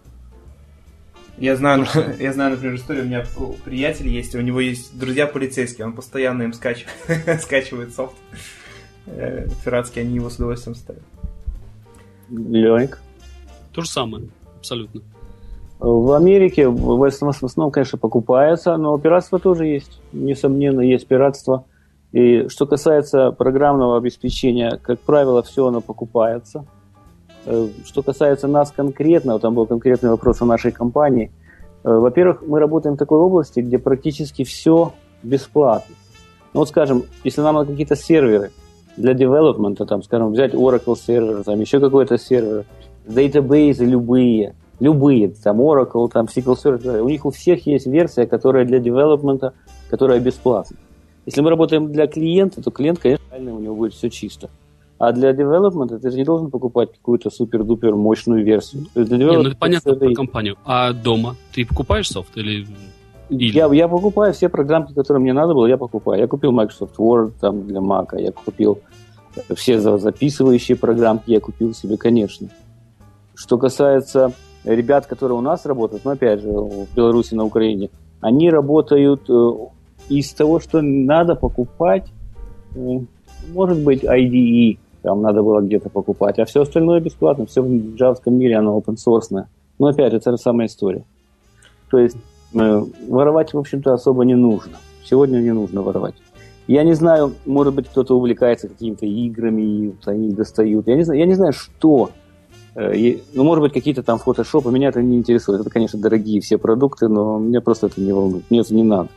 Я знаю, я знаю, например, историю, у меня приятель есть, у него есть друзья полицейские, он постоянно им скачивает, скачивает софт пиратский, они его с удовольствием ставят. Леник? То же самое, абсолютно. В Америке в основном, конечно, покупается, но пиратство тоже есть. Несомненно, есть пиратство. И что касается программного обеспечения, как правило, все оно покупается. Что касается нас конкретно, там был конкретный вопрос о нашей компании. Во-первых, мы работаем в такой области, где практически все бесплатно. Ну вот, скажем, если нам надо какие-то серверы для девелопмента, там, скажем, взять Oracle сервер, там еще какой-то сервер, датабейсы любые, любые, там Oracle, там эс ку эль сервер, у них у всех есть версия, которая для девелопмента, которая бесплатна. Если мы работаем для клиента, то клиент, конечно, у него будет все чисто. А для девелопмента ты же не должен покупать какую-то супер-дупер мощную версию. То есть для не, ну это понятно про компанию. А дома ты покупаешь софт или... или... Я, я покупаю все программки, которые мне надо было, я покупаю. Я купил Microsoft Word там, для Mac, я купил все записывающие программки, я купил себе, конечно. Что касается ребят, которые у нас работают, ну, опять же, в Беларуси, на Украине, они работают э, из того, что надо покупать, э, может быть, ай ди и, там надо было где-то покупать, а все остальное бесплатно, все в джавском мире, оно open-source. Но, опять же, это та же самая история. То есть, э, воровать, в общем-то, особо не нужно. Сегодня не нужно воровать. Я не знаю, может быть, кто-то увлекается какими-то играми, и вот они их достают. Я не знаю, я не знаю, что... Ну, может быть, какие-то там фотошопы, меня это не интересует. Это, конечно, дорогие все продукты, но меня просто это не волнует. Мне это не надо.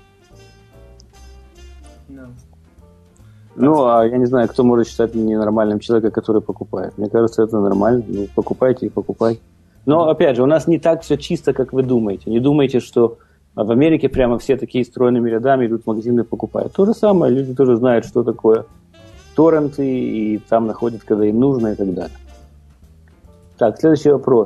No. Ну, а я не знаю, кто может считать меня нормальным человеком, который покупает. Мне кажется, это нормально. Ну, покупайте и покупайте. Но, опять же, у нас не так все чисто, как вы думаете. Не думайте, что в Америке прямо все такие стройными рядами идут в магазины и покупают. То же самое, люди тоже знают, что такое торренты, и там находят, когда им нужно, и так далее. Так, следующий вопрос.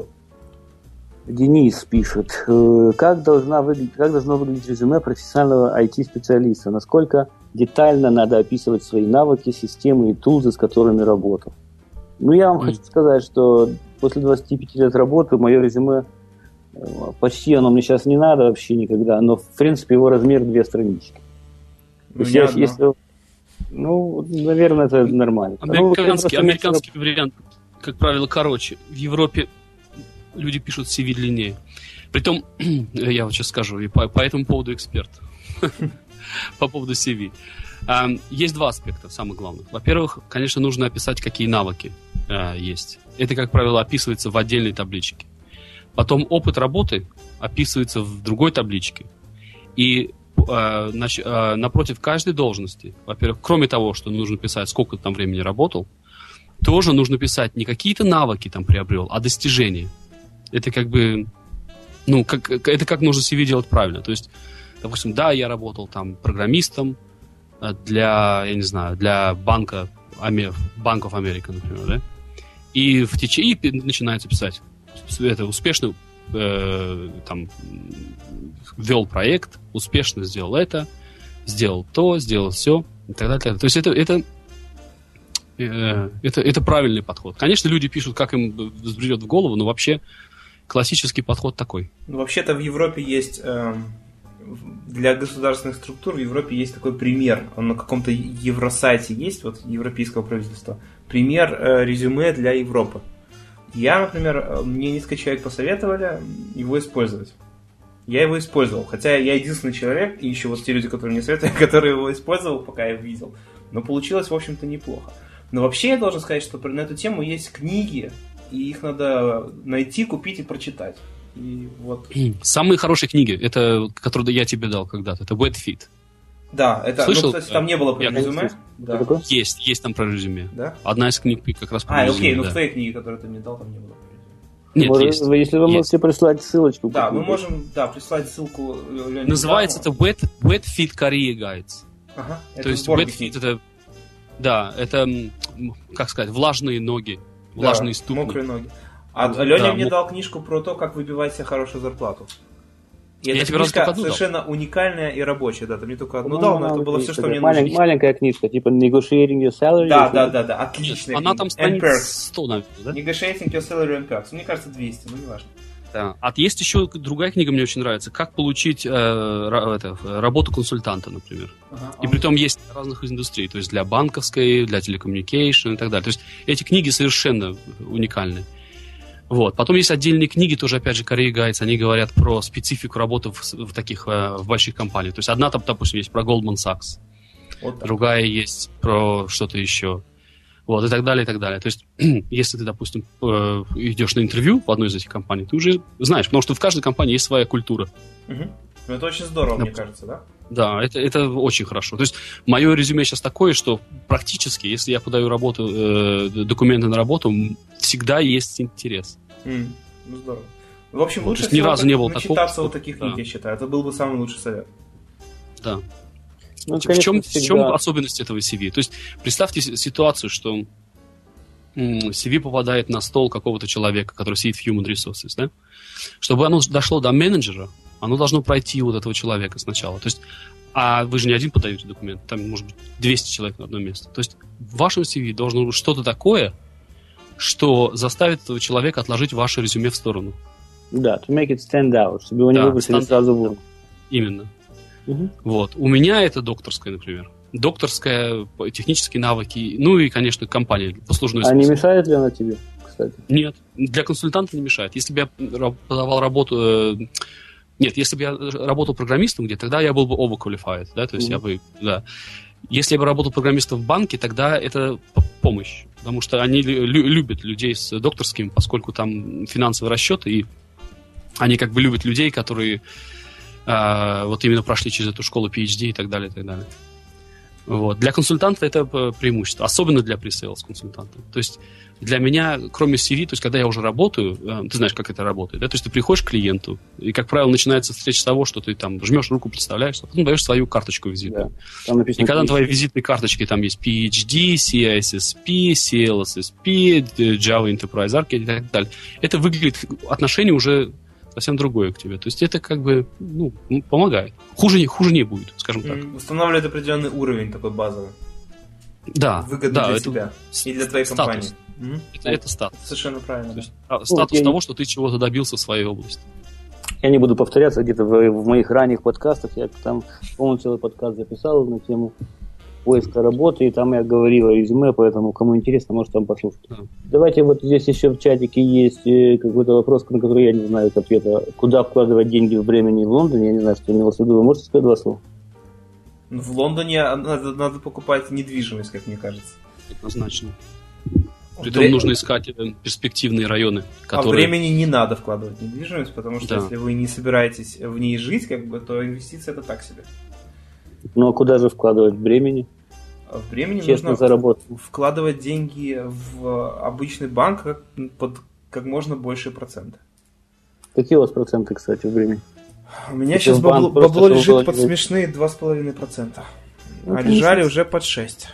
Денис пишет. Как, должна выглядеть, как должно выглядеть резюме профессионального ай ти-специалиста? Насколько детально надо описывать свои навыки, системы и тулзы, с которыми работал? Ну, я вам mm. хочу сказать, что после двадцати пяти лет работы мое резюме, почти оно мне сейчас не надо вообще никогда, но, в принципе, его размер две странички. Ну, я, если, ну, наверное, это нормально. Американский, ну, американский просто... вариант, как правило, короче. В Европе люди пишут си ви длиннее. Притом, я вот сейчас скажу, и по, по этому поводу эксперт. По поводу си ви. Есть два аспекта, самых главных. Во-первых, конечно, нужно описать, какие навыки есть. Это, как правило, описывается в отдельной табличке. Потом опыт работы описывается в другой табличке. И э, нач, э, напротив каждой должности, во-первых, кроме того, что нужно писать, сколько ты там времени работал, тоже нужно писать не какие-то навыки там приобрел, а достижения. Это как бы, ну, как, это как нужно си ви делать правильно. То есть, допустим, да, я работал там программистом для, я не знаю, для банка, Банков Америка, например, да? И в течение начинается писать. Это успешно э, там, ввел проект, успешно сделал это, сделал то, сделал все, и так далее. То есть это, это, э, это, это правильный подход. Конечно, люди пишут, как им взбредет в голову, но вообще классический подход такой. Ну, вообще-то в Европе есть, э, для государственных структур в Европе есть такой пример. Он на каком-то евросайте есть, вот европейского правительства. Пример э, резюме для Европы. Я, например, мне несколько человек посоветовали его использовать. Я его использовал, хотя я единственный человек, и еще вот те люди, которые мне советовали, которые его использовал, пока я его видел. Но получилось, в общем-то, неплохо. Но вообще я должен сказать, что на эту тему есть книги, и их надо найти, купить и прочитать. И вот. Самые хорошие книги, это, которые я тебе дал когда-то, это WetFit. Да, это, слышал? Ну, кстати, там не было про я резюме. Да. Есть, есть там про резюме. Да? Одна из книг как раз про а, резюме. А, окей, ну да. в твоей книге, которую ты мне дал, там не было про резюме. Нет, Может, есть. Если вы есть. можете прислать ссылочку. Да, мы можем, да, прислать ссылку Лене. Называется это Wet, Wet Fit Career Guides. Ага, это то есть Wet Fit это, да, это, как сказать, влажные ноги, влажные да, ступни. Мокрые ноги. А да, Леня мне мок... дал книжку про то, как выбивать себе хорошую зарплату. И я эта тебе книжка одну совершенно дал. уникальная и рабочая. Да, там не только одну Ну, дал, но это было все, что мне Малень, нужно. Маленькая книжка, типа Negotiating Your Salary. Да, да, да, да, отличная. Она книга. там страниц сто, наверное, да? Negotiating Your Salary and Perks. Мне кажется, двести, ну не важно. Да. А есть еще другая книга, мне очень нравится. Как получить э, это, работу консультанта, например. Ага, и притом есть для разных индустрий. То есть для банковской, для телекоммуникейшн и так далее. То есть эти книги совершенно уникальны. Вот. Потом есть отдельные книги, тоже, опять же, Career Guides, они говорят про специфику работы в, в таких, в больших компаниях. То есть одна там, допустим, есть про Goldman Sachs, вот другая есть про что-то еще. Вот, и так далее, и так далее. То есть, если ты, допустим, идешь на интервью в одной из этих компаний, ты уже знаешь, потому что в каждой компании есть своя культура. Угу. Ну, это очень здорово, да. Мне кажется, да? Да, это, это очень хорошо. То есть, мое резюме сейчас такое, что практически, если я подаю работу, э, документы на работу, всегда есть интерес. Mm, ну, здорово. В общем, вот, лучше ни разу так, не было начитаться такого, вот таких книг, да. я считаю. Это был бы самый лучший совет. Да. Ну, в, конечно, чем, всегда... в чем особенность этого си ви? То есть, представьте ситуацию, что си ви попадает на стол какого-то человека, который сидит в Human Resources, да? Чтобы оно дошло до менеджера, оно должно пройти вот этого человека сначала. То есть, а вы же не один подаете документ, там может быть двести человек на одно место. То есть в вашем си ви должно быть что-то такое, что заставит этого человека отложить ваше резюме в сторону. Да, to make it stand out, чтобы его не да, выбросили stand... сразу вон. Именно. Угу. Вот. У меня это докторская, например. Докторская, технические навыки, ну и, конечно, компания, послужной способ. А не мешает ли она тебе, кстати? Нет, для консультанта не мешает. Если бы я подавал работу... Нет, если бы я работал программистом где, тогда я был бы overqualified, да, то есть mm-hmm. я бы, да. Если я бы работал программистом в банке, тогда это помощь, потому что они лю- любят людей с докторским, поскольку там финансовый расчет, и они как бы любят людей, которые э, вот именно прошли через эту школу пи эйч ди и так далее, и так далее. Вот. Для консультанта это преимущество, особенно для пресейлс консультанта. То есть для меня, кроме си ви, то есть когда я уже работаю, ты знаешь, как это работает, да? То есть ты приходишь к клиенту, и, как правило, начинается встреча с того, что ты там жмешь руку, представляешь, а потом даешь свою карточку визитную. Да. И когда на твоей визитной карточке там есть пи эйч ди, си ай эс эс пи, си эл эс эс пи, Java Enterprise Architect и так далее, это выглядит, отношение уже совсем другое к тебе. То есть это как бы, ну, помогает. Хуже, хуже не будет, скажем так. Устанавливает определенный уровень такой базовый. Да. Выгодный да, для это тебя и для твоей статус. компании. Mm-hmm. Это, это статус. Совершенно правильно. То есть, да. Статус вот, того, я... что ты чего-то добился в своей области. Я не буду повторяться, где-то в, в моих ранних подкастах я там, по-моему, целый подкаст записал на тему поиска работы, и там я говорил о резюме, поэтому кому интересно, может там послушать. Да. Давайте вот здесь еще в чатике есть какой-то вопрос, на который я не знаю ответа. Куда вкладывать деньги в Бремени и в Лондоне? Я не знаю, что имелось в виду. Вы можете сказать два слова? В Лондоне надо, надо покупать недвижимость, как мне кажется. Однозначно. Притом Бре... нужно искать перспективные районы, которые... А в Бремени не надо вкладывать в недвижимость, потому что да. если вы не собираетесь в ней жить, как бы, то инвестиции это так себе. Ну а куда же вкладывать в Бремени? В Бремени Честно нужно заработать. вкладывать деньги в обычный банк как, под как можно большие проценты. Какие у вас проценты, кстати, в Бремени? У меня сейчас бабло, бабло лежит под смешные два с половиной процента. А лежали уже под шесть.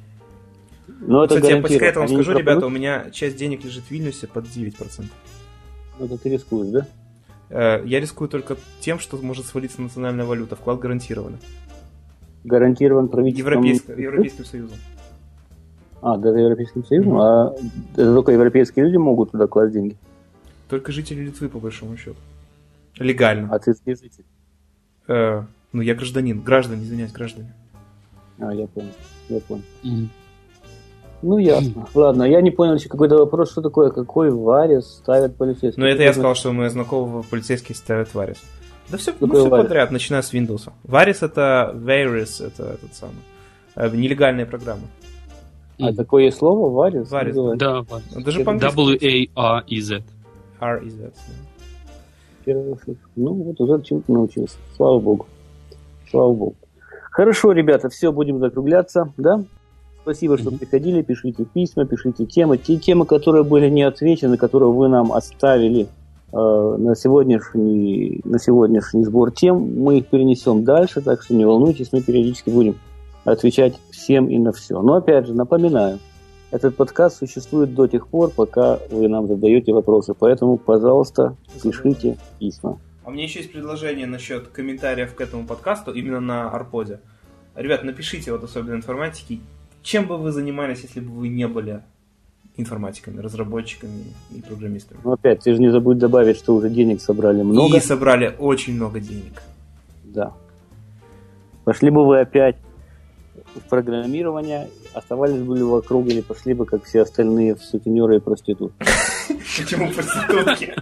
Но это кстати, я по секрету вам Они скажу, ребята, у меня часть денег лежит в Вильнюсе под девять процентов. Это ты рискуешь, да? Я рискую только тем, что может свалиться национальная валюта. Вклад гарантирован. Гарантирован правительством... Европейским, Европейским Союзом. А, даже Европейским Союзом? Mm-hmm. А это только европейские люди могут туда класть деньги? Только жители Литвы, по большому счету. Легально. А ты не житель? Э, ну, я гражданин. Граждане, извиняюсь, граждане. А, я понял. Я понял. Mm-hmm. Ну, ясно. Mm-hmm. Ладно, я не понял еще какой-то вопрос, что такое, какой варис ставят полицейские. Ну, это я сказал, что мы знакомого полицейские ставят варис. Да все, ну, все подряд, начиная с Windows. Варис это Varys, это этот самый. Э, нелегальные программы. А mm. такое есть слово? Варис? Варис. Да, Варис. Даже по-английски. W-A-R-E-Z. R-E-Z. Ну, вот уже чему-то научился. Слава богу. Слава богу. Хорошо, ребята, все, будем закругляться, да? Спасибо, что mm-hmm. приходили, пишите письма, пишите темы. Те темы, которые были не отвечены, которые вы нам оставили э, на сегодняшний, на сегодняшний сбор тем, мы их перенесем дальше, так что не волнуйтесь, мы периодически будем отвечать всем и на все. Но опять же, напоминаю, этот подкаст существует до тех пор, пока вы нам задаете вопросы. Поэтому, пожалуйста, пишите письма. А у меня еще есть предложение насчет комментариев к этому подкасту, именно на Арподе. Ребят, напишите, вот особенно информатики, чем бы вы занимались, если бы вы не были информатиками, разработчиками и программистами. Ну опять, ты же не забудь добавить, что уже денег собрали много. И собрали очень много денег. Да. Пошли бы вы опять в программирование, оставались бы ли вокруг или пошли бы, как все остальные, в сутенеры и проститутки. Почему проститутки?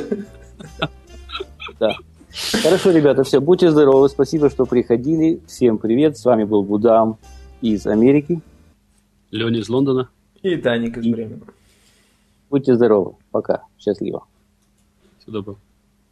Да. Хорошо, ребята, все, будьте здоровы, спасибо, что приходили. Всем привет, с вами был Будам из Америки. Леня из Лондона. И Даник из Бремена. Будьте здоровы, пока, счастливо. Всего доброго.